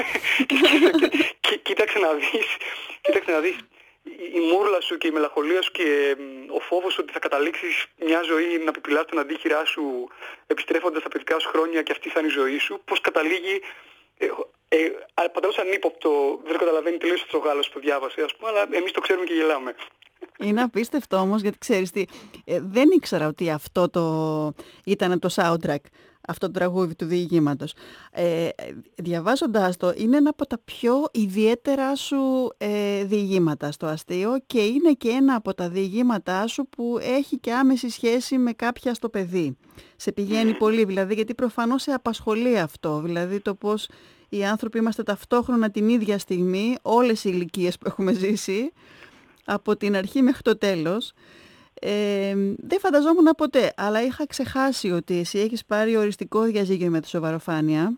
Και κοίταξε να δεις, κοίταξε να δεις. Η μούρλα σου και η μελαγχολία σου και ο φόβος ότι θα καταλήξεις μια ζωή να πιπιλάς τον αντίχειρά σου επιστρέφοντας τα παιδικά σου χρόνια και αυτή θα είναι η ζωή σου, πώς καταλήγει ε, ε, παντελώς ανύποπτο, δεν το καταλαβαίνει τελείως αυτός ο Γάλλος που το διάβασε, ας πούμε, αλλά εμείς το ξέρουμε και γελάμε. Είναι απίστευτο όμως, γιατί ξέρεις τι, ε, δεν ήξερα ότι αυτό το ήταν το soundtrack, αυτό το τραγούδι του διηγήματος. Ε, διαβάζοντάς το, είναι ένα από τα πιο ιδιαίτερα σου ε, διηγήματα στο αστείο και είναι και ένα από τα διηγήματά σου που έχει και άμεση σχέση με κάποια στο παιδί. Σε πηγαίνει πολύ, δηλαδή, γιατί προφανώς σε απασχολεί αυτό, δηλαδή το πώς οι άνθρωποι είμαστε ταυτόχρονα την ίδια στιγμή, όλες οι ηλικίες που έχουμε ζήσει, από την αρχή μέχρι το τέλος. Ε, δεν φανταζόμουν ποτέ, αλλά είχα ξεχάσει ότι εσύ έχεις πάρει οριστικό διαζύγιο με τη Σοβαροφάνεια.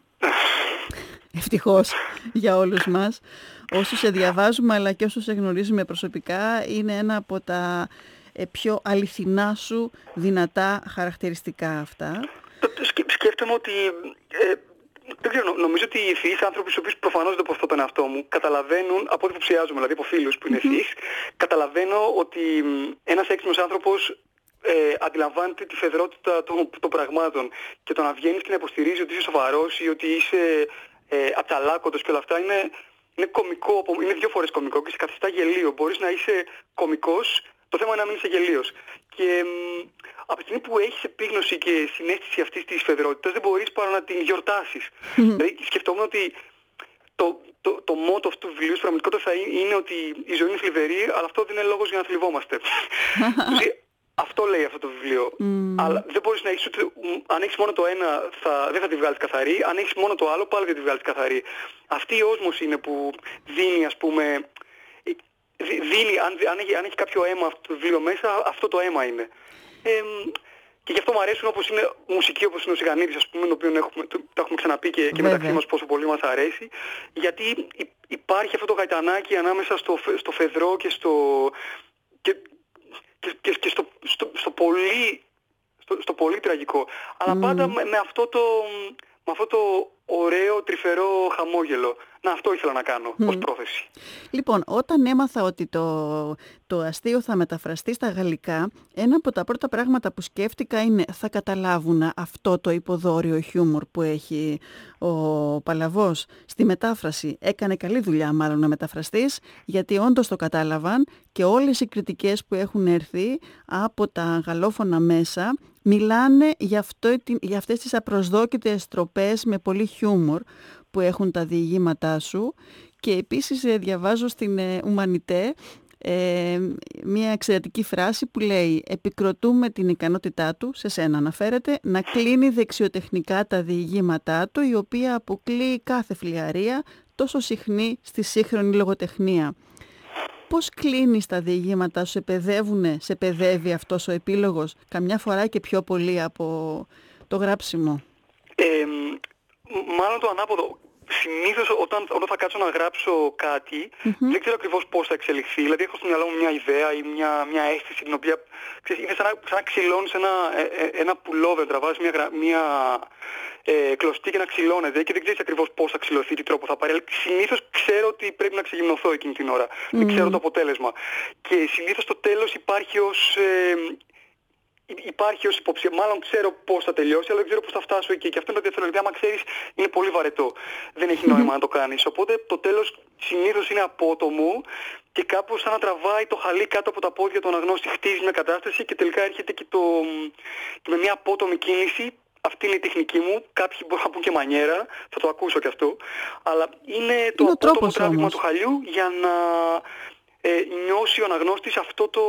Ευτυχώς για όλους μας. Όσους σε διαβάζουμε αλλά και όσους σε γνωρίζουμε προσωπικά, είναι ένα από τα ε, πιο αληθινά σου δυνατά χαρακτηριστικά αυτά. Σκέφτομαι ότι... Ε... Δεν ξέρω, νομίζω ότι οι ευθύς άνθρωποι, στους οποίους προφανώς δεν υποθώ τον εαυτό μου, καταλαβαίνουν, από ό,τι υποψιάζομαι, δηλαδή από φίλους που είναι ευθύς, καταλαβαίνω ότι ένας έξυπνος άνθρωπος ε, αντιλαμβάνεται τη φεδρότητα των, των πραγμάτων και το να βγαίνεις και να υποστηρίζει ότι είσαι σοβαρός ή ότι είσαι ε, ατσαλάκωτος και όλα αυτά είναι, είναι κωμικό, είναι δύο φορές κωμικό και σε καθιστά γελίο. Μπορείς να είσαι κωμικός, το θέμα είναι να μην είσαι γελίος. Και μ, από τη στιγμή που έχεις επίγνωση και συναίσθηση αυτής της φεδρότητας, δεν μπορείς παρά να την γιορτάσεις. Mm. Δηλαδή σκεφτόμουν ότι το, το, το μότο αυτού του βιβλίου στην πραγματικότητα θα είναι, είναι ότι η ζωή είναι θλιβερή, αλλά αυτό δεν είναι λόγος για να θλιβόμαστε. Αυτό λέει αυτό το βιβλίο. Mm. Αλλά δεν μπορείς να έχεις ούτε, αν έχεις μόνο το ένα θα, δεν θα τη βγάλεις καθαρή, αν έχεις μόνο το άλλο πάλι δεν τη βγάλεις καθαρή. Αυτή η όσμωση είναι που δίνει, ας πούμε, δίνει, αν, αν, έχει, αν έχει κάποιο αίμα αυτό το βιβλίο μέσα, αυτό το αίμα είναι. Ε, και γι' αυτό μου αρέσουν όπως είναι μουσική, όπως είναι ο Σιγανίδης, ας πούμε, τον οποίο έχουμε, το, το έχουμε ξαναπεί και, και μεταξύ μας πόσο πολύ μας αρέσει, γιατί υπάρχει αυτό το γαϊτανάκι ανάμεσα στο, στο φεδρό και στο, και, και, και, και στο, στο, στο, πολύ, στο, στο πολύ τραγικό, αλλά mm. πάντα με, με, αυτό το, με αυτό το ωραίο τρυφερό χαμόγελο. Να, αυτό ήθελα να κάνω mm. ως πρόθεση. Λοιπόν, όταν έμαθα ότι το, το αστείο θα μεταφραστεί στα γαλλικά, ένα από τα πρώτα πράγματα που σκέφτηκα είναι θα καταλάβουν αυτό το υποδόριο χιούμορ που έχει ο Παλαβός στη μετάφραση. Έκανε καλή δουλειά μάλλον ο μεταφραστής, γιατί όντως το κατάλαβαν και όλες οι κριτικές που έχουν έρθει από τα γαλλόφωνα μέσα μιλάνε για, αυτό, για αυτές τις απροσδόκητες τροπές με πολύ χιούμορ που έχουν τα διηγήματά σου. Και επίσης ε, διαβάζω στην ε, Ουμανιτέ ε, μια εξαιρετική φράση που λέει «Επικροτούμε την ικανότητά του», σε σένα αναφέρεται, «να κλείνει δεξιοτεχνικά τα διηγήματά του, η οποία αποκλείει κάθε φλιαρία τόσο συχνή στη σύγχρονη λογοτεχνία». Πώς κλείνεις τα διηγήματά σου, σε παιδεύουνε, σε παιδεύει αυτός ο επίλογος, καμιά φορά και πιο πολύ από το γράψιμο? Ε, μάλλον το ανάποδο. Συνήθως όταν, όταν θα κάτσω να γράψω κάτι, mm-hmm. δεν ξέρω ακριβώς πώς θα εξελιχθεί. Δηλαδή έχω στο μυαλό μου μια ιδέα ή μια, μια αίσθηση την οποία ξέρεις, είναι σαν να, σαν να ξυλώνεις ένα, ε, ένα πουλόβερ, τραβάς μια, μια ε, κλωστή και να ξυλώνεται και δεν ξέρεις ακριβώς πώς θα ξυλωθεί, τι τρόπο θα πάρει. Αλλά συνήθως ξέρω ότι πρέπει να ξεγυμνοθώ εκείνη την ώρα. Mm-hmm. Δεν ξέρω το αποτέλεσμα. Και συνήθως το τέλος υπάρχει ως... Ε, Υπάρχει ως υποψία, μάλλον ξέρω πώς θα τελειώσει, αλλά δεν ξέρω πώς θα φτάσω εκεί. Και αυτό είναι το ενδιαφέρον, γιατί άμα ξέρεις είναι πολύ βαρετό. Δεν έχει νόημα να το κάνεις. Οπότε το τέλος συνήθως είναι απότομο και κάπως σαν να τραβάει το χαλί κάτω από τα πόδια του αναγνώστη, χτίζει μια κατάσταση και τελικά έρχεται και, το... και με μια απότομη κίνηση. Αυτή είναι η τεχνική μου. Κάποιοι μπορούν να πούν και μανιέρα, θα το ακούσω κι αυτό. Αλλά είναι το είναι απότομο τράβηγμα του χαλιού για να ε, νιώσει ο αναγνώστης αυτό το...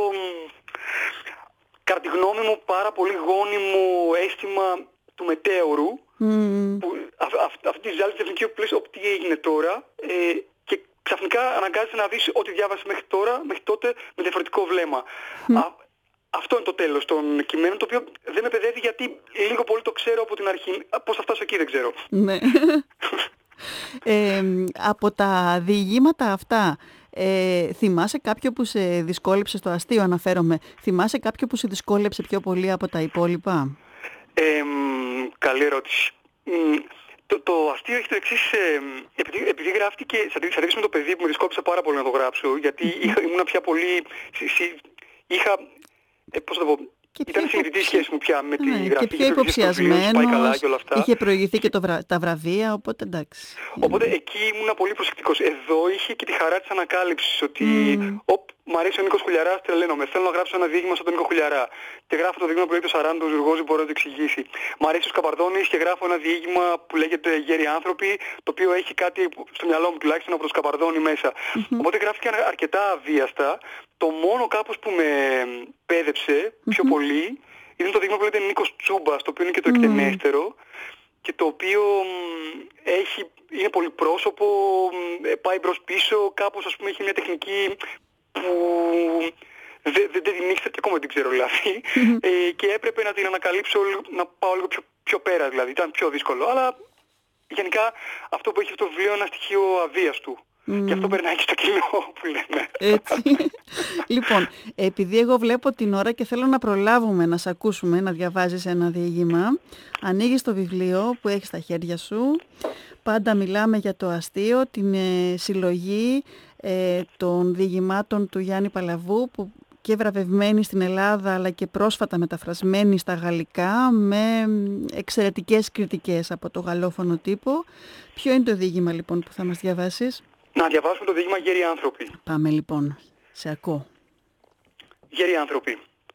κατά τη γνώμη μου πάρα πολύ γόνιμο αίσθημα του μετέωρου mm. που α, α, αυτή τη ζάλη τεχνική που λες τι έγινε τώρα ε, και ξαφνικά αναγκάζεσαι να δεις ό,τι διάβασες μέχρι τώρα, μέχρι τότε με διαφορετικό βλέμμα. Mm. Α, αυτό είναι το τέλος των κειμένων, το οποίο δεν με παιδεύει γιατί λίγο πολύ το ξέρω από την αρχή. Πώς θα φτάσω εκεί δεν ξέρω. Ναι. Ε, από τα διηγήματα αυτά, ε, θυμάσαι κάποιο που σε δυσκόλεψε, στο αστείο αναφέρομαι, θυμάσαι κάποιο που σε δυσκόλεψε πιο πολύ από τα υπόλοιπα? Ε, καλή ερώτηση. Το, το αστείο έχει το εξής, ε, επειδή, επειδή γράφτηκε, σε αντίθεση με το παιδί που με δυσκόλεψε πάρα πολύ να το γράψω, γιατί είχα, ήμουν πια πολύ, είχα, ε, πώς θα το πω, Και ήταν συνειδητή η σχέση μου πια με τη ναι, γραφή και πιο υποψιασμένος, είχε προηγηθεί και το βρα... τα βραβεία, οπότε εντάξει. Οπότε εκεί ήμουν πολύ προσεκτικός. Εδώ είχε και τη χαρά της ανακάλυψης ότι mm. οπ, μ' αρέσει ο Νίκος Χουλιαράς, τρελαίνομαι, θέλω να γράψω ένα διήγημα σαν τον Νίκο Χουλιαρά. Και γράφω το διήγημα που λέγεται το σαράντα, τον Ζουργόζη, μπορεί να το εξηγήσει. Μ' αρέσει ο Σκαπαρδώνης και γράφω ένα διήγημα που λέγεται Γέροι άνθρωποι, το οποίο έχει κάτι στο μυαλό μου τουλάχιστον από το Σκαπαρδώνη μέσα. Mm-hmm. Οπότε γράφτηκαν αρκετά αβίαστα. Το μόνο κάπως που με πέδεψε πιο mm-hmm. πολύ ήταν το δείγμα που λέγεται Νίκος Τσούμπας, το οποίο είναι και το mm. εκτενέστερο και το οποίο έχει, είναι πολύ πρόσωπο, πάει μπρος πίσω, κάπως ας πούμε έχει μια τεχνική που δεν δε, δε την ήξερα και ακόμα δεν την ξέρω δηλαδή mm-hmm. ε, και έπρεπε να την ανακαλύψω, να πάω λίγο πιο, πιο πέρα δηλαδή, ήταν πιο δύσκολο, αλλά γενικά αυτό που έχει αυτό το βιβλίο είναι ένα στοιχείο αβίαστου. Mm. Και αυτό περνάει και στο κοινό που λέμε. Έτσι. Λοιπόν, επειδή εγώ βλέπω την ώρα και θέλω να προλάβουμε να σε ακούσουμε να διαβάζεις ένα διήγημα, ανοίγεις το βιβλίο που έχεις στα χέρια σου. Πάντα μιλάμε για το αστείο, την ε, συλλογή ε, των διηγημάτων του Γιάννη Παλαβού, που και βραβευμένη στην Ελλάδα αλλά και πρόσφατα μεταφρασμένη στα γαλλικά με εξαιρετικές κριτικές από το γαλλόφωνο τύπο. Ποιο είναι το διήγημα λοιπόν που θα μας διαβάσεις? Να διαβάσουμε το διήγημα Γέροι άνθρωποι. Πάμε λοιπόν. Σε ακούω. Γέροι άνθρωποι.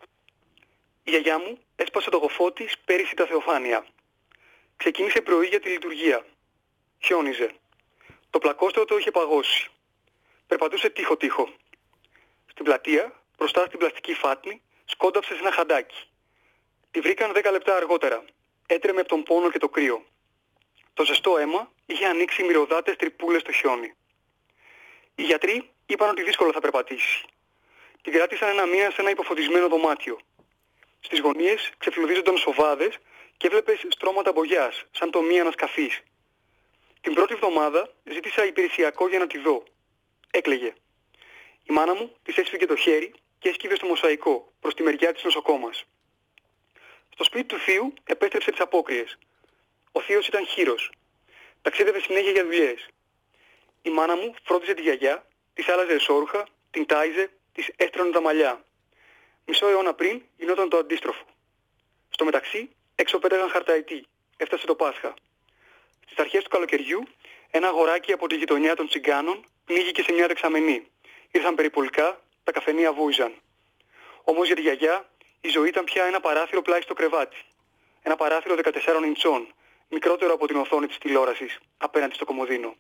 Η γιαγιά μου έσπασε το γοφό της πέρυσι τα Θεοφάνεια. Ξεκίνησε πρωί για τη λειτουργία. Χιόνιζε. Το πλακόστεο το είχε παγώσει. Περπατούσε τείχο-τείχο. Στην πλατεία, μπροστά στην πλαστική φάτνη, σκόνταψε σε ένα χαντάκι. Τη βρήκαν δέκα λεπτά αργότερα. Έτρεμε από τον πόνο και το κρύο. Το ζεστό αίμα είχε ανοίξει μυρωδάτες τρυπούλες στο χιόνι. Οι γιατροί είπαν ότι δύσκολα θα περπατήσει. Την κράτησαν ένα μήνα σε ένα υποφωτισμένο δωμάτιο. Στις γωνίες ξεφλουδίζονταν σοβάδες και έβλεπες στρώματα μπογιάς, σαν το μη ανασκαφής. Την πρώτη εβδομάδα ζήτησα υπηρεσιακό για να τη δω. Έκλαιγε. Η μάνα μου της έσφυγε το χέρι και έσκυβε στο μοσαϊκό, προς τη μεριά της νοσοκόμας. Στο σπίτι του θείου επέστρεψε τις απόκριες. Ο θείος ήταν χείρος. Ταξίδευε συνέχεια για δουλειές. Η μάνα μου φρόντιζε τη γιαγιά, της άλλαζε εσώρουχα, την τάιζε, της έστρωνε τα μαλλιά. Μισό αιώνα πριν γινόταν το αντίστροφο. Στο μεταξύ, έξω πέταγαν χαρταετή. Έφτασε το Πάσχα. Στις αρχές του καλοκαιριού, ένα αγοράκι από τη γειτονιά των Τσιγκάνων πνίγηκε σε μια δεξαμενή. Ήρθαν περιπολικά, τα καφενεία βούιζαν. Όμως για τη γιαγιά, η ζωή ήταν πια ένα παράθυρο πλάι στο κρεβάτι. Ένα παράθυρο δεκατεσσάρων ιντσών, μικρότερο από την οθόνη της τηλεόρασης, απέναντι στο κομοδίνο.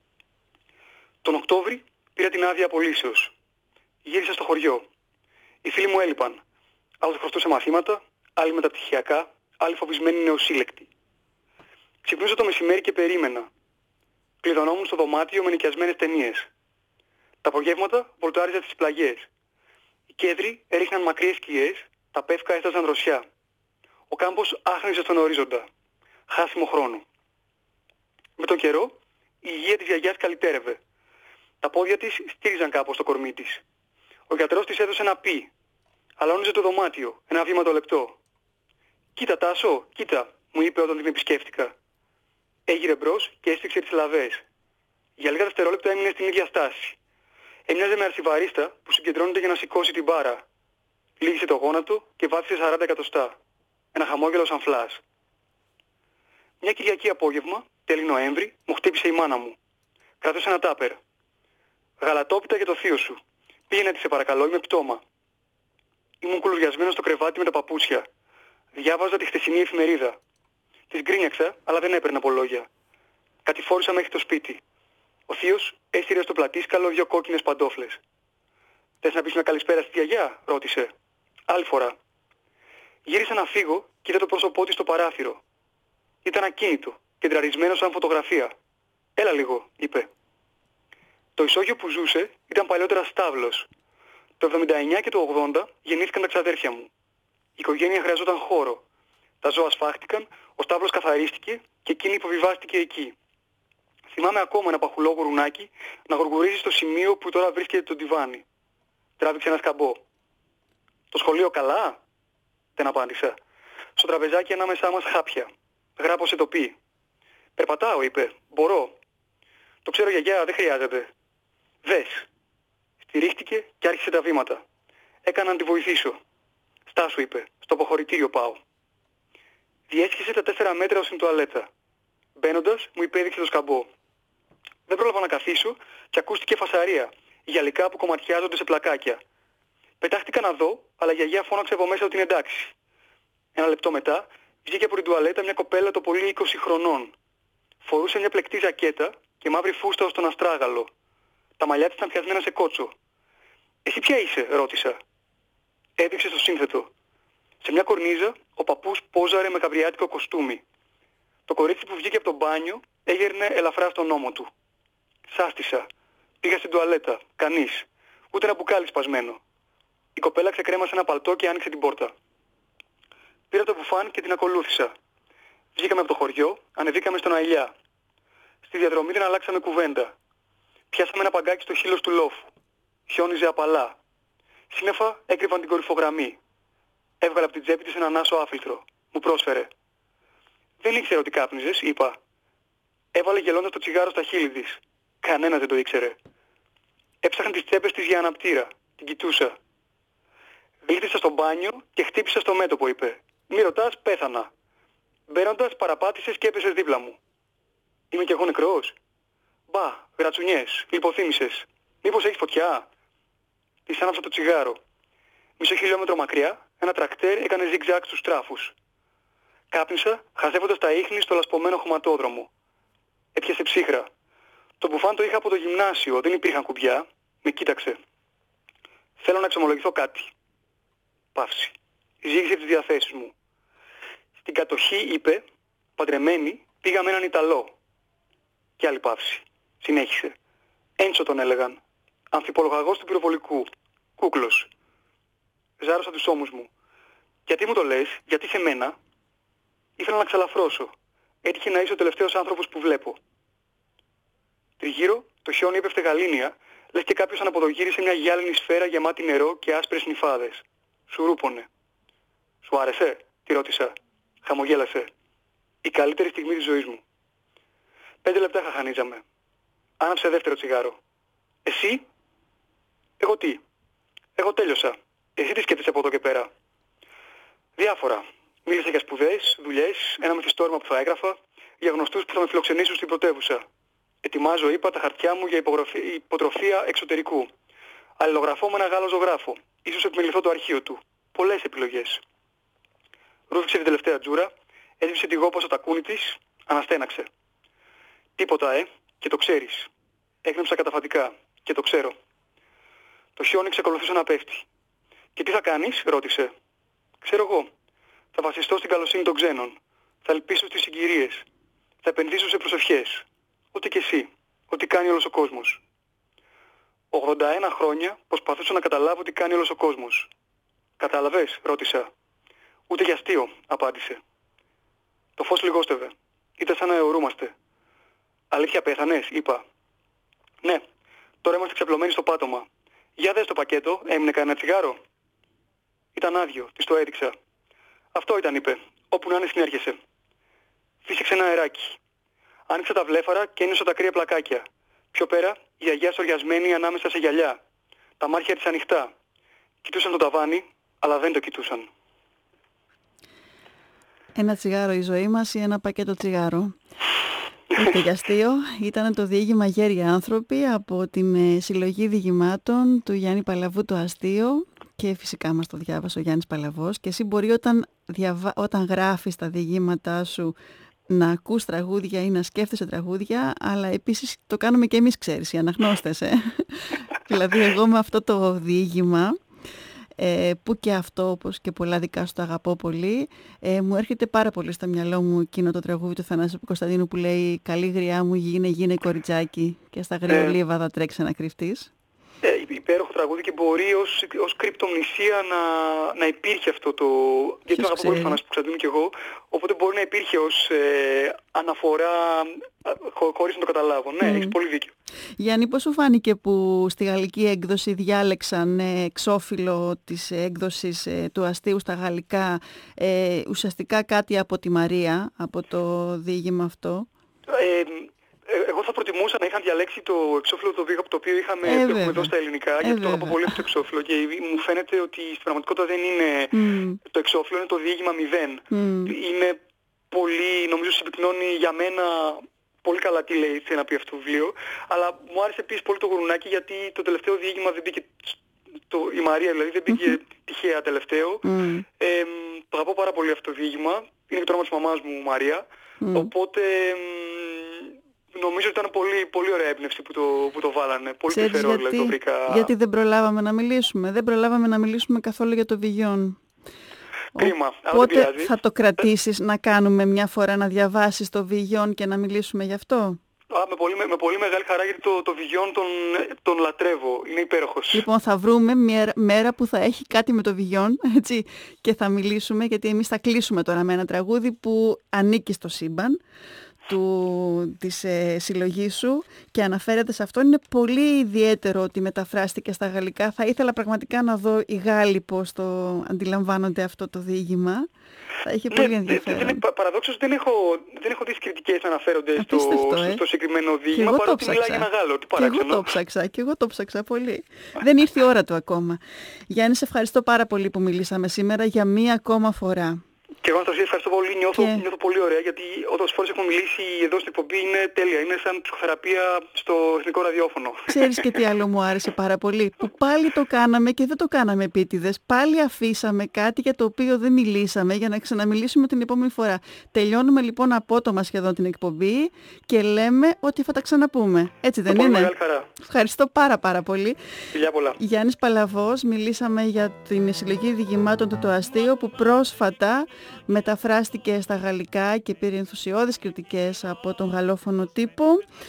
Τον Οκτώβρη πήρα την άδεια απολύσεως. Γύρισα στο χωριό. Οι φίλοι μου έλειπαν. Άλλος χρωστούσε μαθήματα, άλλοι μεταπτυχιακά, άλλοι φοβισμένοι νεοσύλλεκτοι. Ξυπνούσα το μεσημέρι και περίμενα. Κλειδωνόμουν στο δωμάτιο με νοικιασμένες ταινίες. Τα απογεύματα βολτάριζα στις πλαγιές. Οι κέδροι έριχναν μακριές σκιές, τα πεύκα έφταζαν δροσιά. Ο κάμπος άχνησε στον ορίζοντα. Χάσιμο χρόνο. Με τον καιρό, η υγεία της γιαγιάς καλυτέρευε. Τα πόδια της στήριζαν κάπως το κορμί της. Ο γιατρός της έδωσε ένα πι. Αλώνιζε το δωμάτιο, ένα βήμα το λεπτό. «Κοίτα Τάσο, κοίτα», μου είπε όταν την επισκέφτηκα. Έγειρε μπρος και έσφιξε τις λαβές. Για λίγα δευτερόλεπτα έμεινε στην ίδια στάση. Έμοιαζε με αρσιβαρίστα που συγκεντρώνεται για να σηκώσει την μπάρα. Λύγησε το γόνατο και βάθησε σαράντα εκατοστά. Ένα χαμόγελο σαν φλάς. Μια Κυριακή απόγευμα, τέλη Νοέμβρη, μου χτύπησε η μάνα μου. Κρατούσε ένα τάπερ. «Γαλατόπιτα για το θείο σου. Πήγαινε τη σε παρακαλώ, είμαι πτώμα». Ήμουν κουλουριασμένος στο κρεβάτι με τα παπούτσια. Διάβαζα τη χτεσινή εφημερίδα. Της γκρίνιαξα, αλλά δεν έπαιρνα από λόγια. Κατηφόρησα μέχρι το σπίτι. Ο θείος έστειρε στο πλατήσκαλο δύο κόκκινες παντόφλες. «Θες να πεις μια καλησπέρα στη γιαγιά?» ρώτησε. «Άλλη φορά». Γύρισα να φύγω και είδα το πρόσωπό της στο παράθυρο. Ήταν ακίνητο, κεντραρισμένο σαν φωτογραφία. «Έλα λίγο», είπε. Το ισόγειο που ζούσε ήταν παλιότερα στάβλος. Το εβδομήντα εννιά και το ογδόντα γεννήθηκαν τα ξαδέρφια μου. Η οικογένεια χρειαζόταν χώρο. Τα ζώα σφάχτηκαν, ο στάβλος καθαρίστηκε και εκείνη υποβιβάστηκε εκεί. Θυμάμαι ακόμα ένα παχουλό γουρουνάκι να γουργουρίζει στο σημείο που τώρα βρίσκεται το ντιβάνι. Τράβηξε ένα σκαμπό. Το σχολείο καλά? Δεν απάντησα. Στο τραπεζάκι ανάμεσά μας χάπια. Γράπωσε το πι. Περπατάω, είπε. Μπορώ. Το ξέρω, γιαγιά, δεν χρειάζεται. Δες. Στηρίχτηκε και άρχισε τα βήματα. Έκανα να τη βοηθήσω. Στάσου, είπε. Στο αποχωρητήριο πάω. Διέσχισε τα τέσσερα μέτρα ως την τουαλέτα. Μπαίνοντας, μου υπέδειξε το σκαμπό. Δεν πρόλαβα να καθίσω και ακούστηκε φασαρία. Γυαλικά που κομματιάζονται σε πλακάκια. Πετάχτηκα να δω, αλλά η γιαγιά φώναξε από μέσα ότι είναι εντάξει. Ένα λεπτό μετά, βγήκε από την τουαλέτα μια κοπέλα το πολύ είκοσι χρονών. Φορούσε μια πλεκτή ζακέτα και μαύρη φούστα ως τον αστράγαλο. Τα μαλλιά της ήταν πιασμένα σε κότσο. «Εσύ ποια είσαι?» ρώτησα. Έδειξε στο σύνθετο. Σε μια κορνίζα, ο παππούς πόζαρε με καβριάτικο κοστούμι. Το κορίτσι που βγήκε από το μπάνιο έγερνε ελαφρά στον ώμο του. Σάστησα. Πήγα στην τουαλέτα. Κανείς. Ούτε ένα μπουκάλι σπασμένο. Η κοπέλα ξεκρέμασε ένα παλτό και άνοιξε την πόρτα. Πήρα το μπουφάν και την ακολούθησα. Βγήκαμε από το χωριό, ανεβήκαμε στον Αηλιά. Στη διαδρομή δεν αλλάξαμε κουβέντα. Πιάσαμε ένα παγκάκι στο χείλος του λόφου. Χιόνιζε απαλά. Σύννεφα έκρυβαν την κορυφογραμμή. Έβγαλε από την τσέπη της έναν άσο άφιλτρο. Μου πρόσφερε. Δεν ήξερα ότι κάπνιζες, είπα. Έβαλε γελώντας το τσιγάρο στα χείλη της. Κανένας δεν το ήξερε. Έψαχνε τις τσέπες της για αναπτήρα. Την κοιτούσα. Γλίτησα στο μπάνιο και χτύπησα στο μέτωπο, είπε. Μη ρωτάς, πέθανα. Μπαίνοντας, παραπάτησες και έπεσες δίπλα μου. Είμαι κι εγώ νεκρός? Μπα, γρατσουνιές, λιποθύμησες. Μήπως έχεις φωτιά? Της άναψα το τσιγάρο. Μισό χιλιόμετρο μακριά, ένα τρακτέρ έκανε ζιγ-ζακ στους τράφους. Κάπνισα, χαζεύοντας τα ίχνη στο λασπωμένο χωματόδρομο. Έπιασε ψύχρα. Το μπουφάν το είχα από το γυμνάσιο, δεν υπήρχαν κουμπιά. Με κοίταξε. Θέλω να εξομολογηθώ κάτι. Παύση. Ζήγησε τις διαθέσεις μου. Στην κατοχή, είπε, παντρεμένη, πήγα με έναν Ιταλό. Και άλλη παύση. Συνέχισε. Έντσο τον έλεγαν. Αμφιπολογαγός του πυροβολικού. Κούκλος. Ζάρωσα τους ώμους μου. Γιατί μου το λες? Γιατί σε μένα? Ήθελα να ξαλαφρώσω. Έτυχε να είσαι ο τελευταίος άνθρωπος που βλέπω. Τριγύρω το χιόνι έπεφτε γαλήνια, λες και κάποιος αναποδογύρισε μια γυάλινη σφαίρα γεμάτη νερό και άσπρες νυφάδες. Σου ρούπωνε. Σου άρεσε? Τη ρώτησα. Χαμογέλασε. Η καλύτερη στιγμή της ζωής μου. Πέντε λεπτά χαχανίζαμε. Άναψε δεύτερο τσιγάρο. Εσύ? Εγώ τι? Εγώ τέλειωσα. Εσύ τι σκέφτεσαι από εδώ και πέρα? Διάφορα. Μίλησα για σπουδές, δουλειές, ένα μυθιστόρημα που θα έγραφα, για γνωστούς που θα με φιλοξενήσουν στην πρωτεύουσα. Ετοιμάζω, είπα, τα χαρτιά μου για υποτροφία εξωτερικού. Αλληλογραφώ με ένα Γάλλο ζωγράφο. Ίσως επιμεληθώ το αρχείο του. Πολλές επιλογές. Ρούφηξε την τελευταία τζούρα, έσβησε τη γόπα στο τακούνι της, αναστέναξε. Τίποτα, ε, και το ξέρεις. Έκνεψα καταφατικά, και το ξέρω. Το χιόνι ξεκολουθούσε να πέφτει. Και τι θα κάνεις? Ρώτησε. Ξέρω εγώ. Θα βασιστώ στην καλοσύνη των ξένων. Θα ελπίσω στις συγκυρίες. Θα επενδύσω σε προσευχές. Ό,τι και εσύ. Ό,τι κάνει όλος ο κόσμος. ογδόντα ένα χρόνια προσπαθούσα να καταλάβω τι κάνει όλος ο κόσμος. Κατάλαβες? Ρώτησα. Ούτε για αστείο, απάντησε. Το φως λιγόστευε. Ήταν σαν να αιωρούμαστε. Αλήθεια πέθανες? Είπα. Ναι. Τώρα είμαστε ξαπλωμένοι στο πάτωμα. Για δες το πακέτο, έμεινε κανένα τσιγάρο? Ήταν άδειο, της το έδειξα. Αυτό ήταν, είπε. Όπου να είναι συνέρχεσαι. Φύσηξε ένα αεράκι. Άνοιξα τα βλέφαρα και ένιωσα τα κρύα πλακάκια. Πιο πέρα, η γιαγιά σοριασμένη ανάμεσα σε γυαλιά. Τα μάτια της ανοιχτά. Κοιτούσαν το ταβάνι, αλλά δεν το κοιτούσαν. Ένα τσιγάρο η ζωή μας ή ένα πακέτο τσιγάρο? Ούτε για αστείο, ήταν το διήγημα «Γέροι άνθρωποι» από την συλλογή διηγημάτων του Γιάννη Παλαβού, το αστείο, και φυσικά μας το διάβασε ο Γιάννης Παλαβός. Και εσύ μπορεί όταν, διαβα... όταν γράφεις τα διηγήματά σου να ακούς τραγούδια ή να σκέφτεσαι τραγούδια, αλλά επίσης το κάνουμε και εμείς, ξέρεις, οι αναγνώστες. Ε? Δηλαδή εγώ με αυτό το διήγημα, ε, που και αυτό όπως και πολλά δικά σου το αγαπώ πολύ, ε, μου έρχεται πάρα πολύ στο μυαλό μου εκείνο το τραγούδι του Θανάση Κωνσταντίνου που λέει «Καλή γριά μου γίνε γίνε κοριτσάκι και στα γριολίβαδα τρέξε να κρυφτείς». Ε, υπέροχο τραγούδι και μπορεί ως, ως κρυπτομνησία να, να υπήρχε αυτό το... γιατί αγαπώ πολύ Θανάση Πουξαντίνου κι εγώ, οπότε μπορεί να υπήρχε ως ε, αναφορά χω, χωρίς να το καταλάβω. Ναι, mm. έχεις πολύ δίκιο. Γιάννη, πώς σου φάνηκε που στη γαλλική έκδοση διάλεξαν ε, εξώφυλλο της έκδοσης ε, του αστείου στα γαλλικά ε, ουσιαστικά κάτι από τη Μαρία, από το διήγημα αυτό? Ε, Εγώ θα προτιμούσα να είχαν διαλέξει το εξώφυλλο το, το οποίο είχαμε ε, εδώ στα ελληνικά, ε, γιατί το αγαπώ πολύ αυτό το εξώφυλλο και μου φαίνεται ότι στην πραγματικότητα δεν είναι mm. το εξώφυλλο, είναι το διήγημα μηδέν. Mm. Είναι πολύ, νομίζω συμπυκνώνει για μένα πολύ καλά τι λέει, θέλει να πει αυτό το βιβλίο, αλλά μου άρεσε επίσης πολύ το γουρνάκι γιατί το τελευταίο διήγημα δεν μπήκε, το, η Μαρία δηλαδή δεν μπήκε mm-hmm. τυχαία τελευταίο. Mm. Ε, το αγαπώ πάρα πολύ αυτό το διήγημα, είναι και το όνομα της μαμάς μου Μαρία, mm. οπότε... Νομίζω ότι ήταν πολύ, πολύ ωραία έμπνευση που το, που το βάλανε. Πολύ πιθερό, δηλαδή, το βρήκα. Γιατί δεν προλάβαμε να μιλήσουμε. Δεν προλάβαμε να μιλήσουμε καθόλου για το Βιγιόν. Κρίμα. Πότε θα το κρατήσεις να κάνουμε μια φορά να διαβάσεις το Βιγιόν και να μιλήσουμε γι' αυτό? Α, με, πολύ, με πολύ μεγάλη χαρά, γιατί το, το Βιγιόν τον, τον λατρεύω. Είναι υπέροχος. Λοιπόν, θα βρούμε μια μέρα που θα έχει κάτι με το Βιγιόν, έτσι, και θα μιλήσουμε, γιατί εμείς θα κλείσουμε τώρα με ένα τραγούδι που ανήκει στο σύμπαν του, της ε, συλλογής σου και αναφέρεται σε αυτό. Είναι πολύ ιδιαίτερο ότι μεταφράστηκε στα γαλλικά. Θα ήθελα πραγματικά να δω οι Γάλλοι πώς το αντιλαμβάνονται αυτό το διήγημα. Θα είχε πολύ ενδιαφέρον. Ναι, παραδόξως δεν έχω, δεν έχω δει κριτικές να αναφέρονται στο, ε. στο συγκεκριμένο διήγημα, παρότι μιλάει για ένα Γάλλο. Τι παράξενο. Και εγώ το ψάξα και εγώ το ψάξα πολύ. Δεν ήρθε η ώρα του ακόμα. Γιάννη, σε ευχαριστώ πάρα πολύ που μιλήσαμε σήμερα για μία ακόμα φορά. Και εγώ Αναστασία ευχαριστώ πολύ, νιώθω, και... νιώθω πολύ ωραία, γιατί όσες φορές έχουμε μιλήσει εδώ στην εκπομπή είναι τέλεια, είναι σαν ψυχοθεραπεία στο εθνικό ραδιόφωνο. Ξέρεις και τι άλλο μου άρεσε πάρα πολύ, που πάλι το κάναμε και δεν το κάναμε επίτηδες, πάλι αφήσαμε κάτι για το οποίο δεν μιλήσαμε για να ξαναμιλήσουμε την επόμενη φορά. Τελειώνουμε λοιπόν απότομα σχεδόν την εκπομπή και λέμε ότι θα τα ξαναπούμε. Έτσι δεν είναι? Μεγάλη χαρά. Ευχαριστώ πάρα πάρα πολύ. Φιλιά πολλά. Γιάννης Παλαβός, μιλήσαμε για την συλλογή διηγημάτων του Το Αστείο που πρόσφατα μεταφράστηκε στα γαλλικά και πήρε ενθουσιώδεις κριτικές από τον γαλλόφωνο τύπο.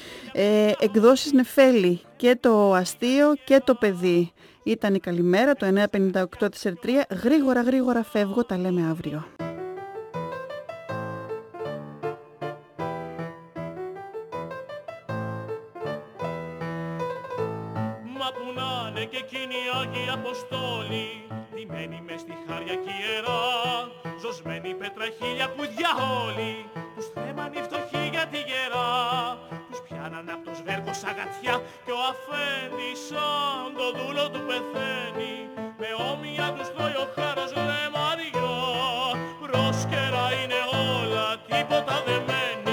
Ε, εκδόσεις Νεφέλη, και Το Αστείο και Το Παιδί. Ήταν η καλημέρα, το εννιά πενήντα οκτώ τέσσερα τρία. Γρήγορα γρήγορα φεύγω, τα λέμε αύριο. Μα που να είναι και εκείνοι οι Άγιοι Αποστόλοι, ντυμένοι μες στη χάρια κι ιερά, ζωσμένοι πετραχίλια που διαόλοι, τους θέμαν οι φτωχοί για τη γερά, τους πιάναν απ' το σβέρκο σαγατιά και ο αφέντης σαν το δούλο του πεθαίνει, με όμοια τους τρώει ο χάρος ρε Μαριά, πρόσκαιρα είναι όλα, τίποτα δεν μένει.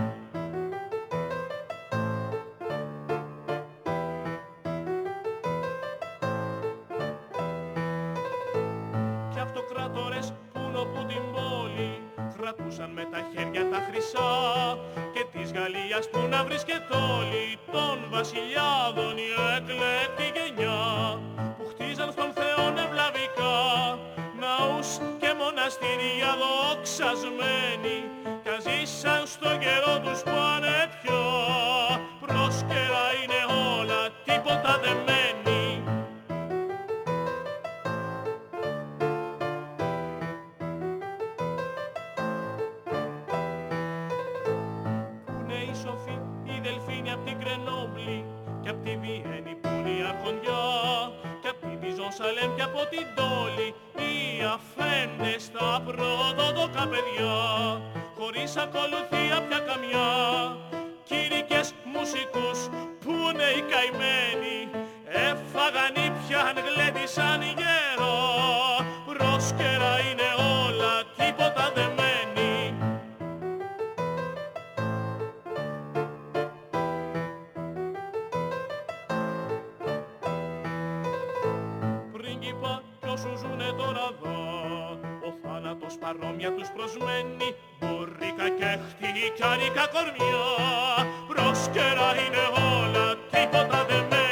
Κι αυτοκράτορες πουν όπου την πόλη κρατούσαν με τα χέρια τα χρυσά και της Γαλλίας που να βρίσκεται όλη των βασιλιάδων η εκλέκτη γενιά που χτίζαν στον Θεό ευλαβικά ναούς και μοναστήρια δοξασμένοι κι αν ζήσαν στο καιρό τους πάνε πια, πρόσκαιρα είναι όλα, τίποτα δεν μένει. Κι απ' τη Βιέννη που είναι η Αρχοντιά, κι απ' τη Ζωνσαλέμ κι από την Τόλη οι αφέντες τα πρωτοδόκα παιδιά, χωρίς ακολουθία πια καμιά, κήρυκες μουσικούς που είναι οι καημένοι, έφαγαν ήπια αν γλέντισαν γερά, πρόσκαιρα είναι όλα, τίποτα δεν μένει. Παρόμοια τους προσμένει, μπουρρίκα και χτυκιάρικα κορμιά, πρόσκαιρα είναι όλα, τίποτα δεν μένει.